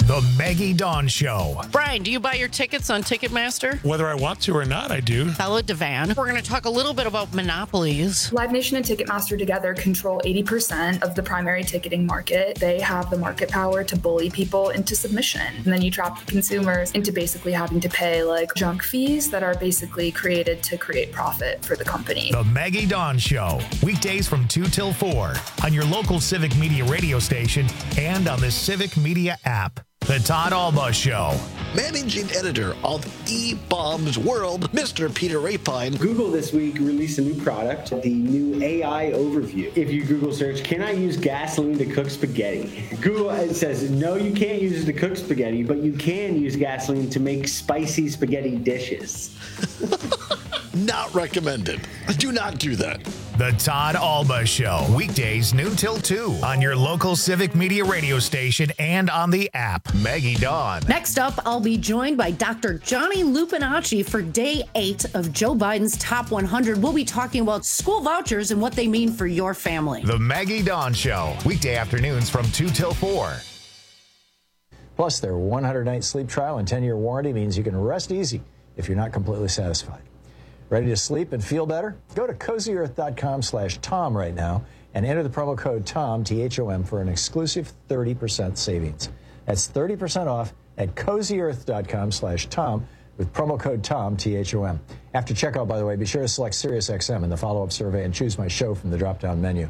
The Maggie Dawn Show.
Brian, do you buy your tickets on Ticketmaster?
Whether I want to or not, I do.
Hello, Devan. We're going to talk a little bit about monopolies.
Live Nation and Ticketmaster together control 80% of the primary ticketing market. They have the market power to bully people into submission. And then you trap consumers into basically having to pay like junk fees that are basically created to create profit for the company.
The Maggie Dawn Show. Weekdays from 2 till 4 on your local Civic Media radio station and on the Civic Media app. The Todd Alba Show.
Managing editor of eBaum's World, Mr. Peter Rapine.
Google this week released a new product, the new AI Overview. If you Google search, can I use gasoline to cook spaghetti? Google says, no, you can't use it to cook spaghetti, but you can use gasoline to make spicy spaghetti dishes.
Not recommended. Do not do that.
The Todd Alba Show. Weekdays noon till 2 on your local Civic Media radio station and on the app. Maggie Dawn.
Next up, I'll be joined by Dr. Johnny Lupinacci for Day 8 of Joe Biden's Top 100. We'll be talking about school vouchers and what they mean for your family.
The Maggie Dawn Show. Weekday afternoons from 2 till 4.
Plus, their 100-night sleep trial and 10-year warranty means you can rest easy if you're not completely satisfied. Ready to sleep and feel better? Go to CozyEarth.com/Tom right now and enter the promo code TOM, T-H-O-M, for an exclusive 30% savings. That's 30% off at CozyEarth.com/Tom with promo code TOM, T-H-O-M. After checkout, by the way, be sure to select SiriusXM in the follow-up survey and choose my show from the drop-down menu.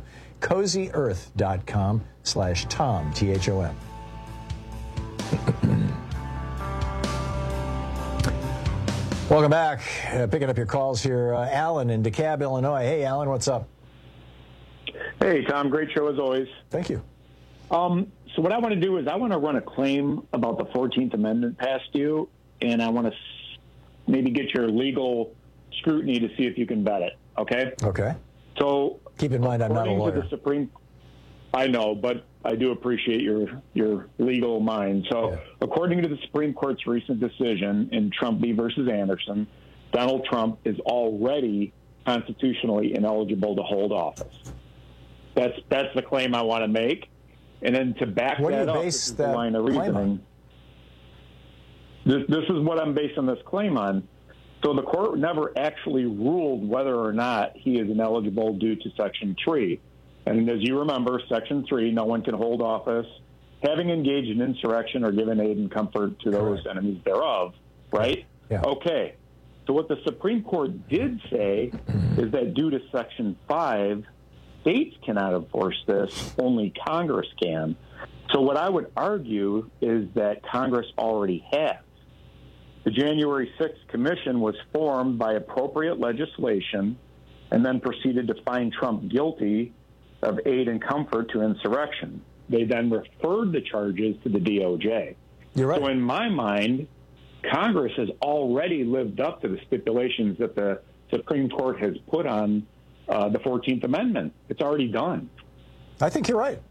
CozyEarth.com/Tom, T-H-O-M. Welcome back. Picking up your calls here. Alan in DeKalb, Illinois. Hey, Alan, what's up?
Hey, Tom. Great show as always.
Thank you.
So what I want to do is I want to run a claim about the 14th Amendment past you, and I want to maybe get your legal scrutiny to see if you can vet it, okay?
Okay.
So
keep in mind I'm not a lawyer.
I know, but I do appreciate your legal mind. So according to the Supreme Court's recent decision in Trump v. versus Anderson, Donald Trump is already constitutionally ineligible to hold office. That's the claim I want to make. And then to back that up, this is the line of reasoning. This is what I'm basing this claim on. So the court never actually ruled whether or not he is ineligible due to Section 3. And as you remember, Section 3, no one can hold office having engaged in insurrection or given aid and comfort to those enemies thereof, right?
Yeah.
Okay. So what the Supreme Court did say is that due to Section 5, states cannot enforce this, only Congress can. So what I would argue is that Congress already has. The January 6th Commission was formed by appropriate legislation and then proceeded to find Trump guilty of aid and comfort to insurrection. They then referred the charges to the DOJ.
You're right.
So in my mind, Congress has already lived up to the stipulations that the Supreme Court has put on the 14th Amendment. It's already done.
I think you're right.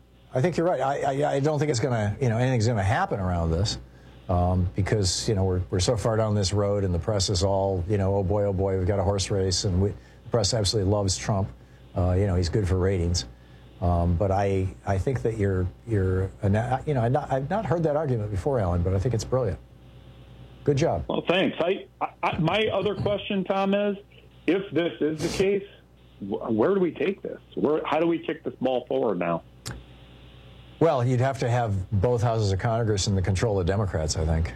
I don't think it's going to, anything's going to happen around this because, we're so far down this road and the press is all, oh boy, we've got a horse race and the press absolutely loves Trump. He's good for ratings. But I think that I've not heard that argument before, Alan, but I think it's brilliant. Good job.
Well, thanks. My other question, Tom, is if this is the case, where do we take this? How do we kick this ball forward now?
Well, you'd have to have both houses of Congress in the control of Democrats, I think.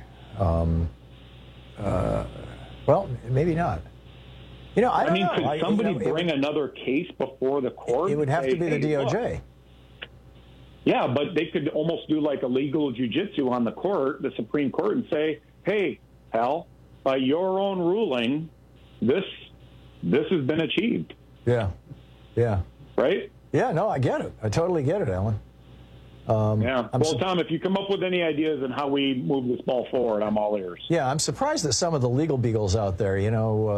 Well, maybe not. I don't know.
Could somebody bring another case before the court?
It would have to be the DOJ.
Look. Yeah, but they could almost do like a legal jiu-jitsu on the court, the Supreme Court, and say, hey, pal, by your own ruling, this has been achieved.
Yeah.
Right?
Yeah, no, I get it. I totally get it, Alan.
Tom, if you come up with any ideas on how we move this ball forward, I'm all ears.
Yeah, I'm surprised that some of the legal beagles out there, Dean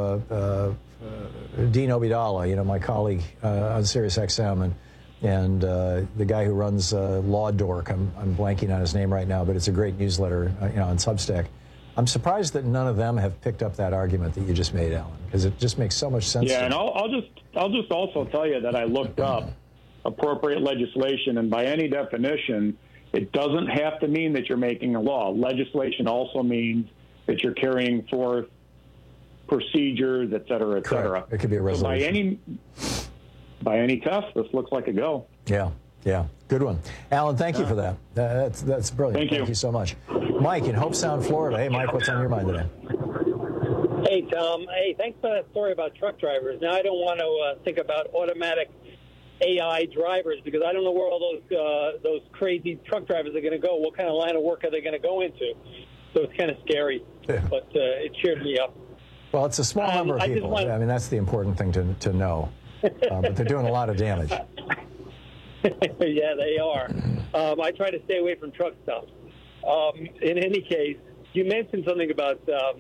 Obeidallah, my colleague on SiriusXM, and the guy who runs Law Dork, I'm blanking on his name right now, but it's a great newsletter, on Substack. I'm surprised that none of them have picked up that argument that you just made, Alan, because it just makes so much sense.
Yeah, and I'll just also tell you that I looked up appropriate legislation, and by any definition, It doesn't have to mean that you're making a law. Legislation also means that you're carrying forth procedures, et cetera, et cetera.
Correct. It could be a resolution.
So by any test, this looks like a go.
Yeah. Good one. Alan, thank you for that. That's brilliant. Thank you so much. Mike in Hope Sound, Florida. Hey, Mike, what's on your mind today?
Hey, Tom. Hey, thanks for that story about truck drivers. Now, I don't want to think about automatic AI drivers because I don't know where all those crazy truck drivers are going to go. What kind of line of work are they going to go into? So it's kind of scary, but it cheered me up.
Well, it's a small number of people. I mean, that's the important thing to know. But they're doing a lot of damage.
Yeah, they are. I try to stay away from truck stops. In any case, you mentioned something about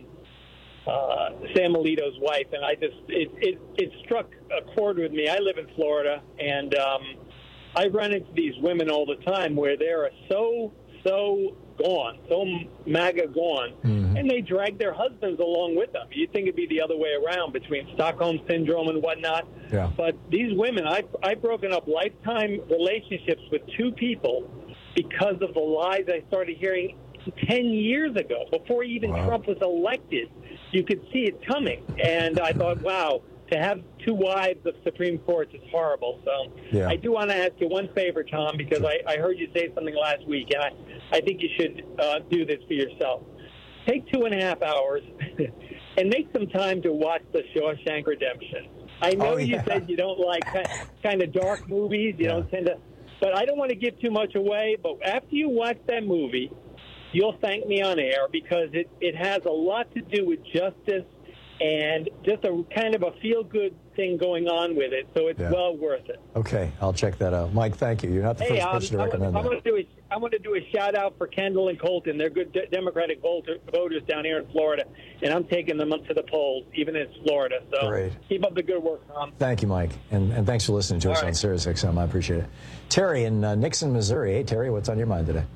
Sam Alito's wife, and it struck a chord with me. I live in Florida, and I run into these women all the time where they are so gone, so MAGA gone, and they drag their husbands along with them. You'd think it'd be the other way around between Stockholm Syndrome and whatnot.
Yeah.
But these women, I've broken up lifetime relationships with two people because of the lies I started hearing 10 years ago, before even Trump was elected. You could see it coming. And I thought, wow, to have two wives of Supreme Courts is horrible. So I do want to ask you one favor, Tom, because I heard you say something last week, and I think you should do this for yourself. Take 2.5 hours and make some time to watch The Shawshank Redemption. I know you said you don't like kind of dark movies. You don't tend to, but I don't want to give too much away. But after you watch that movie, you'll thank me on air because it has a lot to do with justice and just a kind of a feel-good thing going on with it. So it's well worth it.
Okay, I'll check that out. Mike, thank you. You're not the first person to recommend that.
I want to do a shout-out for Kendall and Colton. They're good Democratic voters down here in Florida, and I'm taking them up to the polls, even in Florida. So
Great.
Keep up the good work, Tom.
Thank you, Mike. And thanks for listening to us on Sirius XM. I appreciate it. Terry in Nixon, Missouri. Hey, Terry, what's on your mind today?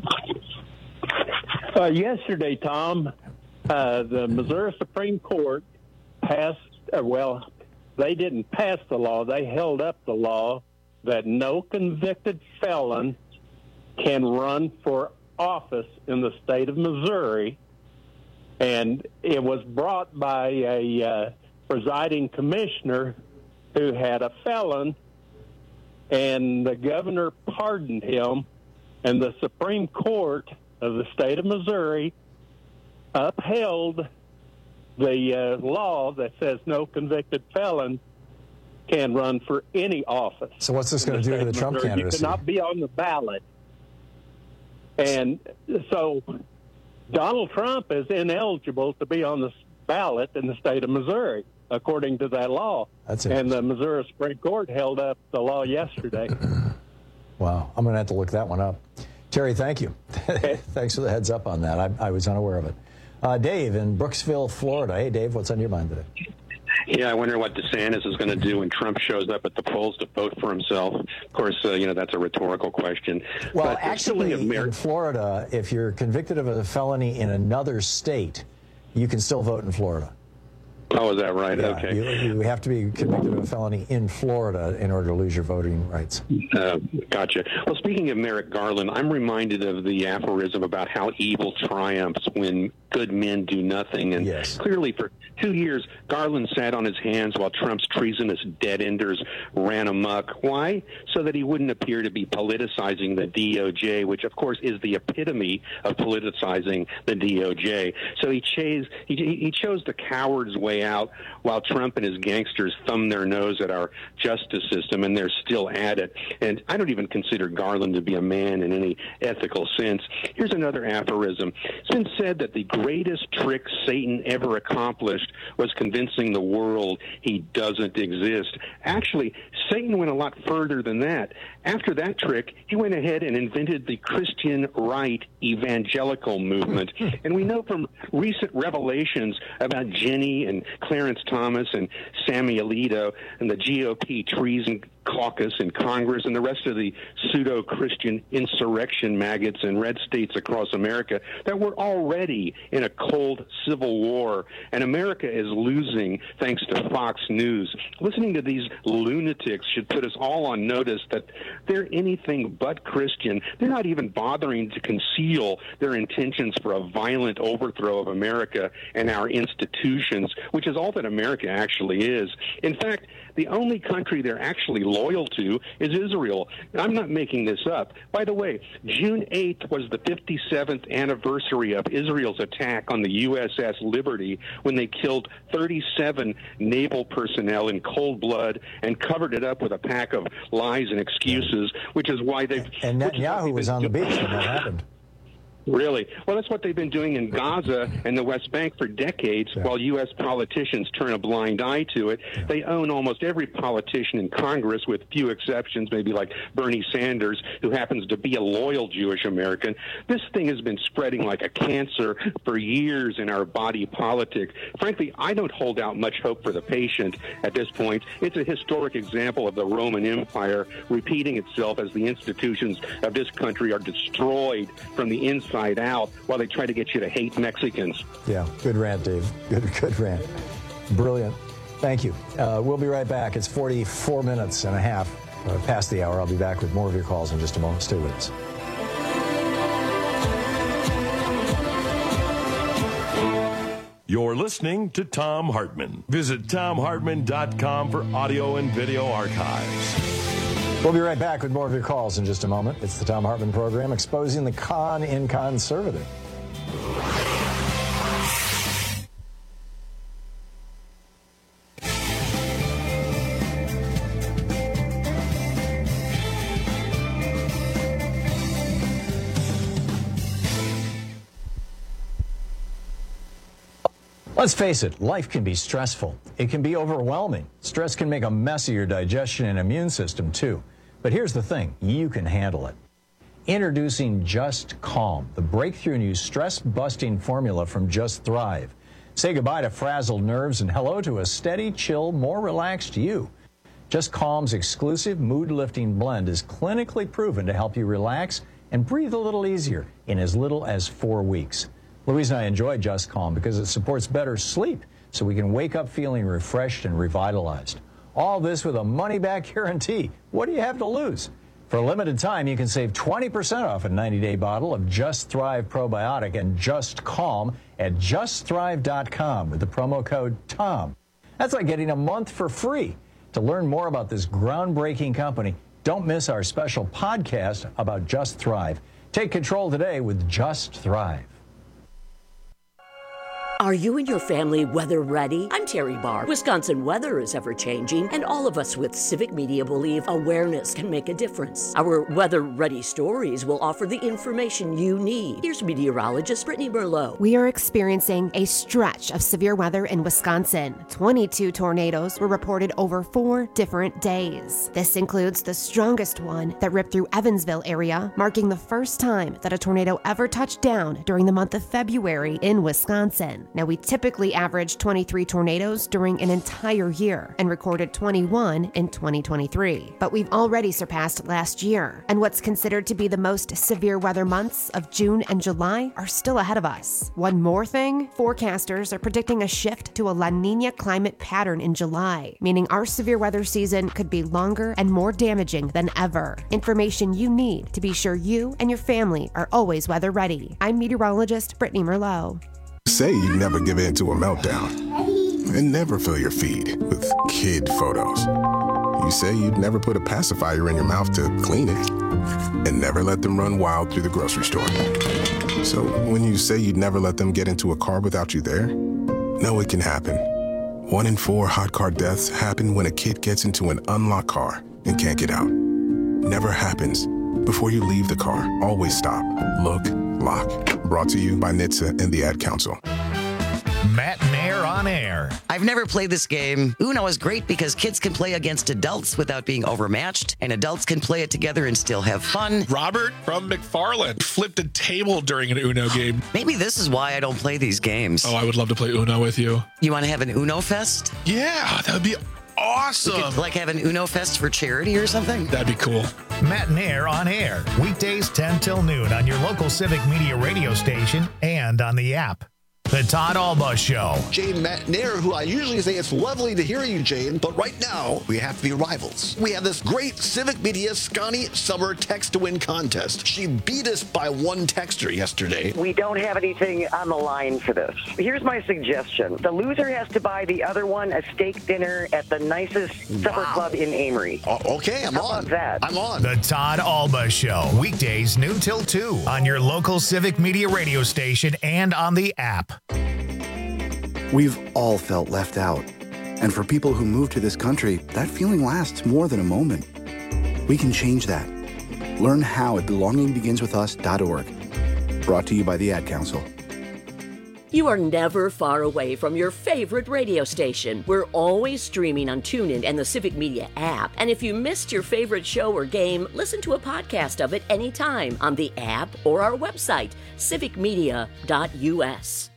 Yesterday, Tom, the Missouri Supreme Court passed, they didn't pass the law. They held up the law that no convicted felon can run for office in the state of Missouri. And it was brought by a presiding commissioner who had a felon, and the governor pardoned him, and the Supreme Court of the state of Missouri upheld the law that says no convicted felon can run for any office.
So what's this going to do to the Trump candidacy?
You cannot be on the ballot. And so Donald Trump is ineligible to be on the ballot in the state of Missouri, according to that law. And the Missouri Supreme Court held up the law yesterday.
Wow. I'm going to have to look that one up. Terry, thank you. Thanks for the heads up on that. I was unaware of it. Dave in Brooksville, Florida. Hey, Dave, what's on your mind today?
Yeah, I wonder what DeSantis is going to do when Trump shows up at the polls to vote for himself. Of course, that's a rhetorical question.
Well,
but
actually, in Florida, if you're convicted of a felony in another state, you can still vote in Florida.
Oh, is that right?
Yeah,
okay.
You have to be convicted of a felony in Florida in order to lose your voting rights.
Gotcha. Well, speaking of Merrick Garland, I'm reminded of the aphorism about how evil triumphs when good men do nothing. And clearly for 2 years, Garland sat on his hands while Trump's treasonous dead-enders ran amok. Why? So that he wouldn't appear to be politicizing the DOJ, which, of course, is the epitome of politicizing the DOJ. So he chose the coward's way out while Trump and his gangsters thumb their nose at our justice system, and they're still at it. And I don't even consider Garland to be a man in any ethical sense. Here's another aphorism. It's been said that the greatest trick Satan ever accomplished was convincing the world he doesn't exist. Actually, Satan went a lot further than that. After that trick, he went ahead and invented the Christian right evangelical movement. And we know from recent revelations about Jenny and Clarence Thomas and Sammy Alito and the GOP treason caucus in Congress and the rest of the pseudo-Christian insurrection maggots in red states across America that we're already in a cold civil war, and America is losing thanks to Fox News. Listening to these lunatics should put us all on notice that they're anything but Christian. They're not even bothering to conceal their intentions for a violent overthrow of America and our institutions, which is all that America actually is. In fact, the only country they're actually loyal to is Israel. And I'm not making this up. By the way, June 8th was the 57th anniversary of Israel's attack on the USS Liberty when they killed 37 naval personnel in cold blood and covered it up with a pack of lies and excuses, which is why they've...
And Netanyahu was on the beach when that happened.
Really? Well, that's what they've been doing in Gaza and the West Bank for decades, while U.S. politicians turn a blind eye to it. They own almost every politician in Congress, with few exceptions, maybe like Bernie Sanders, who happens to be a loyal Jewish American. This thing has been spreading like a cancer for years in our body politic. Frankly, I don't hold out much hope for the patient at this point. It's a historic example of the Roman Empire repeating itself as the institutions of this country are destroyed from the inside out while they try to get you to hate Mexicans.
Yeah, good rant, Dave. Good rant. Brilliant. Thank you. We'll be right back. It's 44 minutes and a half past the hour. I'll be back with more of your calls in just a moment. Stay with us.
You're listening to Thom Hartmann. Visit ThomHartmann.com for audio and video archives.
We'll be right back with more of your calls in just a moment. It's the Thom Hartmann program, exposing the con in conservative. Let's face it, life can be stressful. It can be overwhelming. Stress can make a mess of your digestion and immune system, too. But here's the thing, you can handle it. Introducing Just Calm, the breakthrough new stress-busting formula from Just Thrive. Say goodbye to frazzled nerves and hello to a steady, chill, more relaxed you. Just Calm's exclusive mood-lifting blend is clinically proven to help you relax and breathe a little easier in as little as 4 weeks. Louise and I enjoy Just Calm because it supports better sleep, so we can wake up feeling refreshed and revitalized. All this with a money-back guarantee. What do you have to lose? For a limited time, you can save 20% off a 90-day bottle of Just Thrive Probiotic and Just Calm at justthrive.com with the promo code TOM. That's like getting a month for free. To learn more about this groundbreaking company, don't miss our special podcast about Just Thrive. Take control today with Just Thrive.
Are you and your family weather ready? I'm Terry Barr. Wisconsin weather is ever changing, and all of us with Civic Media believe awareness can make a difference. Our weather ready stories will offer the information you need. Here's meteorologist Brittany Merlot.
We are experiencing a stretch of severe weather in Wisconsin. 22 tornadoes were reported over 4 different days. This includes the strongest one that ripped through Evansville area, marking the first time that a tornado ever touched down during the month of February in Wisconsin. Now, we typically average 23 tornadoes during an entire year and recorded 21 in 2023. But we've already surpassed last year, and what's considered to be the most severe weather months of June and July are still ahead of us. One more thing, forecasters are predicting a shift to a La Niña climate pattern in July, meaning our severe weather season could be longer and more damaging than ever. Information you need to be sure you and your family are always weather ready. I'm meteorologist Brittany Merlot.
Say you never give in to a meltdown and never fill your feed with kid photos. You say you'd never put a pacifier in your mouth to clean it and never let them run wild through the grocery store. So when you say you'd never let them get into a car without you there, no, it can happen. 1 in 4 hot car deaths happen when a kid gets into an unlocked car and can't get out. Never happens. Before you leave the car, always stop, look, lock. Brought to you by NHTSA and the Ad Council.
Matt Mayer on air.
I've never played this game. Uno is great because kids can play against adults without being overmatched, and adults can play it together and still have fun.
Robert from McFarland flipped a table during an Uno game.
Maybe this is why I don't play these games.
Oh, I would love to play Uno with you.
You want to have an Uno fest?
Yeah, that would be awesome.
We could, like, have an Uno Fest for charity or something.
That'd be cool.
Matt and Air on air, weekdays 10 till noon on your local Civic Media radio station and on the app. The Todd Alba Show.
Jane Matnair, who I usually say it's lovely to hear you, Jane, but right now we have to be rivals. We have this great Civic Media Scotty Summer Text to Win contest. She beat us by one texter yesterday.
We don't have anything on the line for this. Here's my suggestion. The loser has to buy the other one a steak dinner at the nicest supper club in Amory.
Okay, I'm on.
That?
I'm on.
The Todd Alba Show. Weekdays noon till 2 on your local Civic Media radio station and on the app.
We've all felt left out. And for people who move to this country, that feeling lasts more than a moment. We can change that. Learn how at belongingbeginswithus.org. Brought to you by the Ad Council.
You are never far away from your favorite radio station. We're always streaming on TuneIn and the Civic Media app. And if you missed your favorite show or game, listen to a podcast of it anytime on the app or our website, civicmedia.us.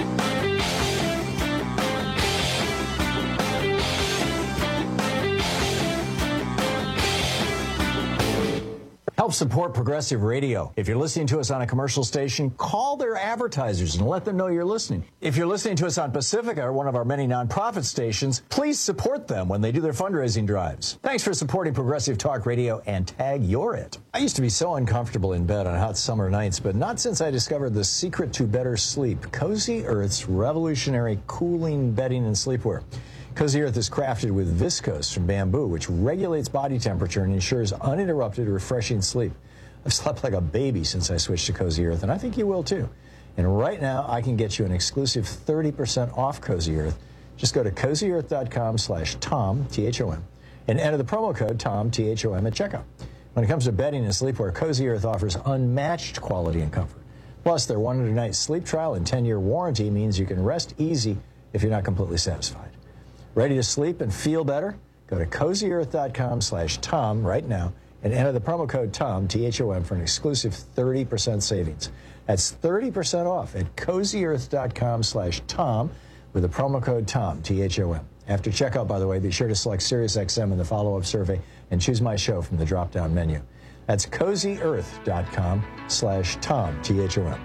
Help support Progressive Radio. If you're listening to us on a commercial station, call their advertisers and let them know you're listening. If you're listening to us on Pacifica, or one of our many nonprofit stations, please support them when they do their fundraising drives. Thanks for supporting Progressive Talk Radio and tag You're It. I used to be so uncomfortable in bed on hot summer nights, but not since I discovered the secret to better sleep, Cozy Earth's revolutionary cooling bedding and sleepwear. Cozy Earth is crafted with viscose from bamboo, which regulates body temperature and ensures uninterrupted, refreshing sleep. I've slept like a baby since I switched to Cozy Earth, and I think you will too. And right now, I can get you an exclusive 30% off Cozy Earth. Just go to CozyEarth.com/Tom, T-H-O-M, and enter the promo code Tom, T-H-O-M, at checkout. When it comes to bedding and sleepwear, Cozy Earth offers unmatched quality and comfort. Plus, their 100-night sleep trial and 10-year warranty means you can rest easy if you're not completely satisfied. Ready to sleep and feel better? Go to CozyEarth.com/Tom right now and enter the promo code Tom, T-H-O-M, for an exclusive 30% savings. That's 30% off at CozyEarth.com/Tom with the promo code Tom, T-H-O-M. After checkout, by the way, be sure to select SiriusXM in the follow-up survey and choose my show from the drop-down menu. That's CozyEarth.com/Tom, T-H-O-M.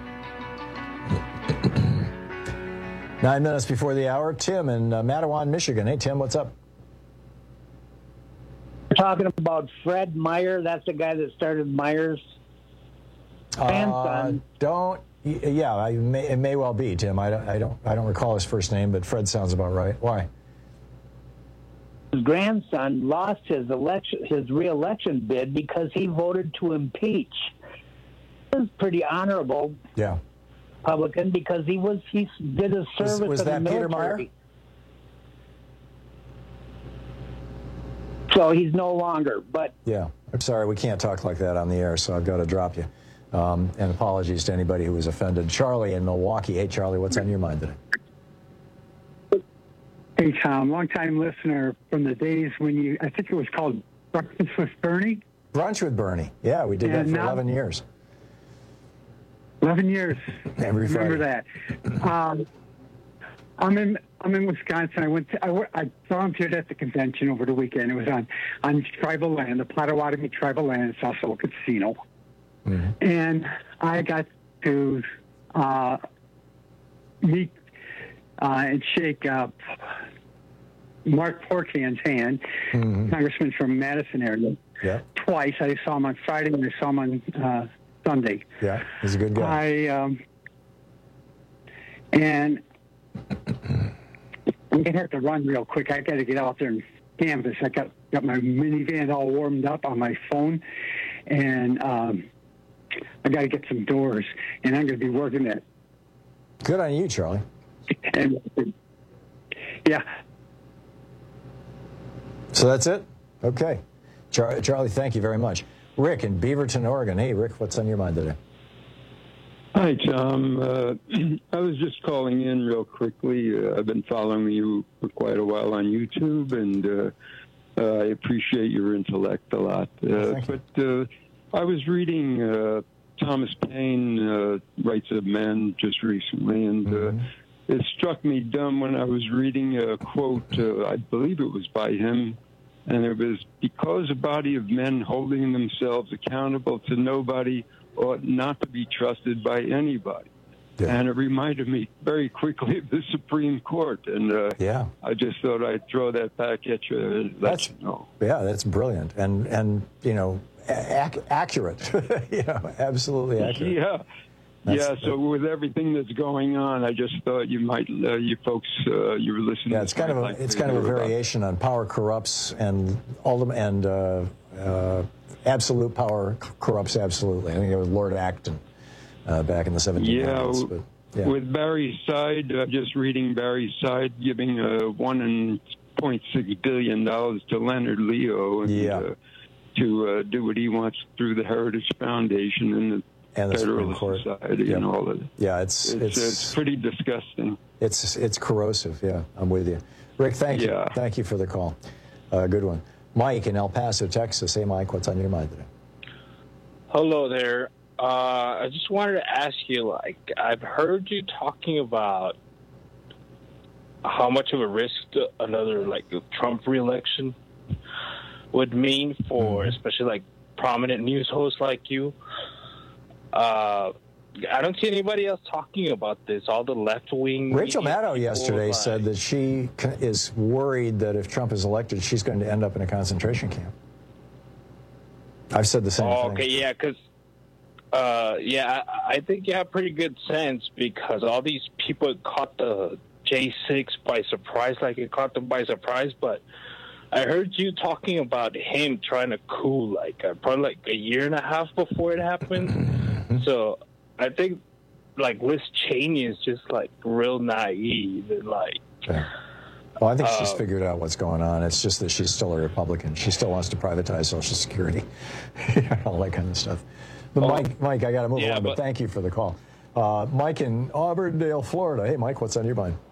9 minutes before the hour, Tim in Mattawan, Michigan. Hey, Tim, what's up?
We're talking about Fred Meyer. That's the guy that started Meyer's grandson.
It may well be, Tim. I don't recall his first name, but Fred sounds about right. Why?
His grandson lost his re-election bid because he voted to impeach. It was pretty honorable.
Yeah.
Republican, because he did his service
was
in the
that
military.
Peter Meyer?
So he's no longer, but...
Yeah. I'm sorry, we can't talk like that on the air, so I've got to drop you. And apologies to anybody who was offended. Charlie in Milwaukee. Hey, Charlie, what's on your mind today?
Hey, Tom, long-time listener from the days when I think it was called Breakfast with Bernie.
Brunch with Bernie. Yeah, we did that for 11 years.
11 years.
Every Friday.
Remember that. I'm in Wisconsin. I volunteered at the convention over the weekend. It was on tribal land, the Potawatomi tribal land. It's also a casino. Mm-hmm. And I got to meet and shake Mark Portman's hand, congressman from Madison area.
Yeah.
Twice. I saw him on Friday and I saw him on Sunday.
Yeah, he's a good guy.
And I'm gonna have to run real quick. I got to get out there and canvas. I got my minivan all warmed up on my phone, and I got to get some doors, and I'm going to be working it.
Good on you, Charlie.
And yeah.
So that's it? Okay. Charlie, thank you very much. Rick in Beaverton, Oregon. Hey, Rick, what's on your mind today?
Hi, Tom. I was just calling in real quickly. I've been following you for quite a while on YouTube, and I appreciate your intellect a lot. But I was reading Thomas Paine, Rights of Men, just recently, and it struck me dumb when I was reading a quote, I believe it was by him, and it was, because a body of men holding themselves accountable to nobody ought not to be trusted by anybody. Yeah. And it reminded me very quickly of the Supreme Court. And I just thought I'd throw that back at you. Let you know.
Yeah, that's brilliant. And you know, accurate. You know, absolutely accurate.
Yeah. So with everything that's going on, I just thought you might, you folks, you were listening.
Yeah, it's kind of a variation on power corrupts and absolute power corrupts absolutely. I think it was Lord Acton back in the 1700s. Yeah. With
Barry's side, just reading Barry's side, giving $1.6 billion to Leonard Leo and to do what he wants through the Heritage Foundation and the Federalist Society and all of it.
Yeah,
it's pretty disgusting.
It's corrosive. Yeah, I'm with you, Rick. Thank you. Thank you for the call. Good one, Mike in El Paso, Texas. Hey, Mike, what's on your mind today?
Hello there. I just wanted to ask you, like, I've heard you talking about how much of a risk another, like, Trump reelection would mean for, especially, like, prominent news hosts like you. I don't see anybody else talking about this. All the left-wing...
Rachel Maddow yesterday said that she is worried that if Trump is elected, she's going to end up in a concentration camp. I've said the same thing.
Okay, yeah, because... I think you have pretty good sense because all these people caught the J6 by surprise, like it caught them by surprise. But I heard you talking about him trying to coup, like probably like a year and a half before it happened. So I think like Liz Cheney is just like real naive and like.
Okay. Well, I think she's figured out what's going on. It's just that she's still a Republican. She still wants to privatize Social Security, all that kind of stuff. But Mike, I got to move on, but thank you for the call. Mike in Auburndale, Florida. Hey, Mike, what's on your mind?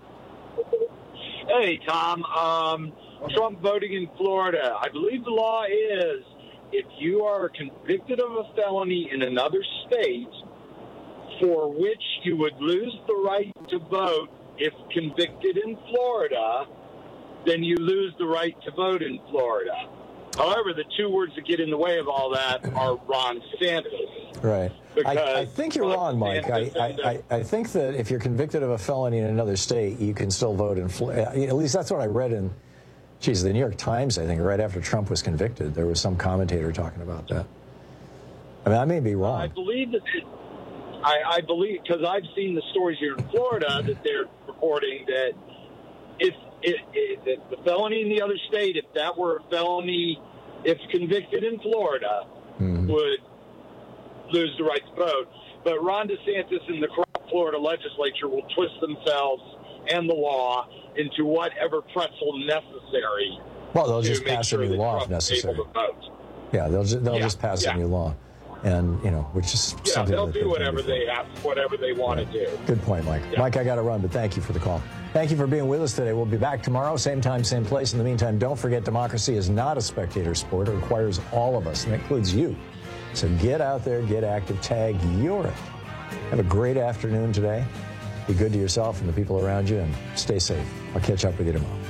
Hey, Tom. Trump voting in Florida. I believe the law is if you are convicted of a felony in another state for which you would lose the right to vote if convicted in Florida, then you lose the right to vote in Florida. However, the two words that get in the way of all that are Ron DeSantis.
Right. I think you're wrong, Mike. I think that if you're convicted of a felony in another state, you can still vote in Florida. At least that's what I read in, the New York Times, I think, right after Trump was convicted. There was some commentator talking about that. I mean, I may be wrong.
I believe that. I believe, because I've seen the stories here in Florida that they're reporting that if the felony in the other state, if that were a felony, if convicted in Florida, would lose the right to vote. But Ron DeSantis and the corrupt Florida legislature will twist themselves and the law into whatever pretzel necessary.
Well, they'll just pass a new law if necessary. Yeah, they'll just pass a new law. And, which is something
they'll do whatever they want to do.
Good point, Mike. Yeah. Mike, I got to run, but thank you for the call. Thank you for being with us today. We'll be back tomorrow, same time, same place. In the meantime, don't forget democracy is not a spectator sport. It requires all of us, and that includes you. So get out there, get active, tag you're it. Have a great afternoon today. Be good to yourself and the people around you, and stay safe. I'll catch up with you tomorrow.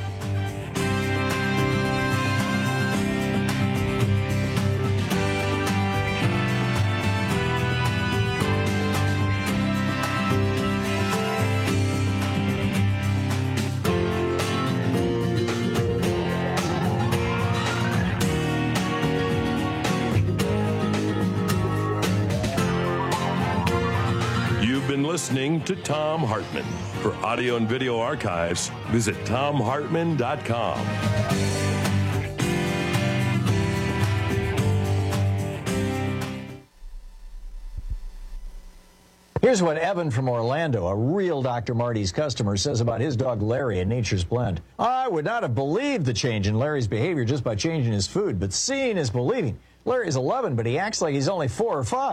Listening to Thom Hartmann. For audio and video archives, visit ThomHartmann.com.
Here's what Evan from Orlando, a real Dr. Marty's customer, says about his dog Larry at Nature's Blend. I would not have believed the change in Larry's behavior just by changing his food, but seeing is believing. Larry's 11, but he acts like he's only 4 or 5.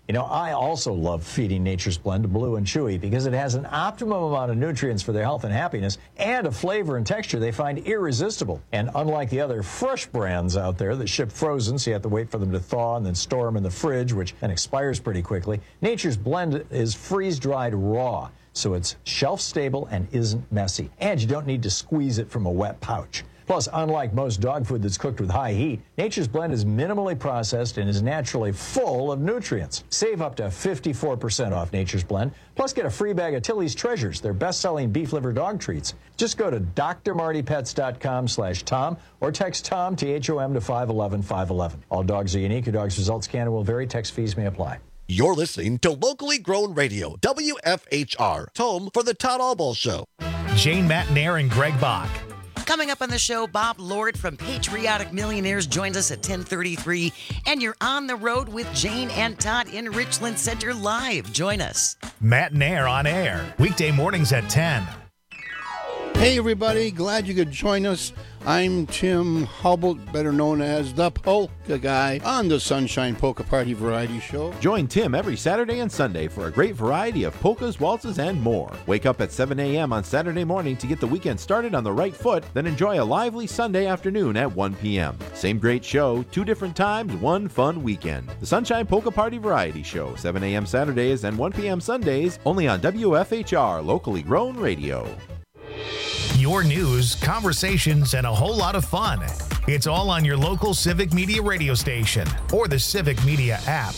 You know, I also love feeding Nature's Blend to Blue and Chewy because it has an optimum amount of nutrients for their health and happiness and a flavor and texture they find irresistible. And unlike the other fresh brands out there that ship frozen, so you have to wait for them to thaw and then store them in the fridge, which then expires pretty quickly, Nature's Blend is freeze-dried raw, so it's shelf-stable and isn't messy. And you don't need to squeeze it from a wet pouch. Plus, unlike most dog food that's cooked with high heat, Nature's Blend is minimally processed and is naturally full of nutrients. Save up to 54% off Nature's Blend. Plus, get a free bag of Tilly's Treasures, their best-selling beef liver dog treats. Just go to drmartypets.com/Tom or text Tom, T-H-O-M, to 511-511. All dogs are unique. Your dog's results can and will vary. Text fees may apply.
You're listening to Locally Grown Radio, WFHR, home for the Todd Albaugh Show.
Jane Matnair and Greg Bach.
Coming up on the show, Bob Lord from Patriotic Millionaires joins us at 10:33, and you're on the road with Jane and Todd in Richland Center live. Join us.
Matnair on air, weekday mornings at 10.
Hey everybody, glad you could join us. I'm Tim Hubble, better known as the Polka Guy, on the Sunshine Polka Party Variety Show.
Join Tim every Saturday and Sunday for a great variety of polkas, waltzes, and more. Wake up at 7 a.m. on Saturday morning to get the weekend started on the right foot, then enjoy a lively Sunday afternoon at 1 p.m. Same great show, 2 different times, 1 fun weekend. The Sunshine Polka Party Variety Show, 7 a.m. Saturdays and 1 p.m. Sundays, only on WFHR, locally grown radio.
Your news, conversations, and a whole lot of fun. It's all on your local Civic Media radio station or the Civic Media app.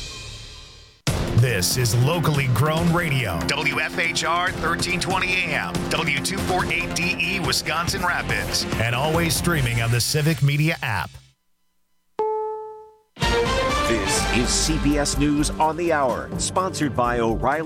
This is Locally Grown Radio, WFHR 1320 AM, W248DE, Wisconsin Rapids, and always streaming on the Civic Media app.
This is CBS News on the Hour, sponsored by O'Reilly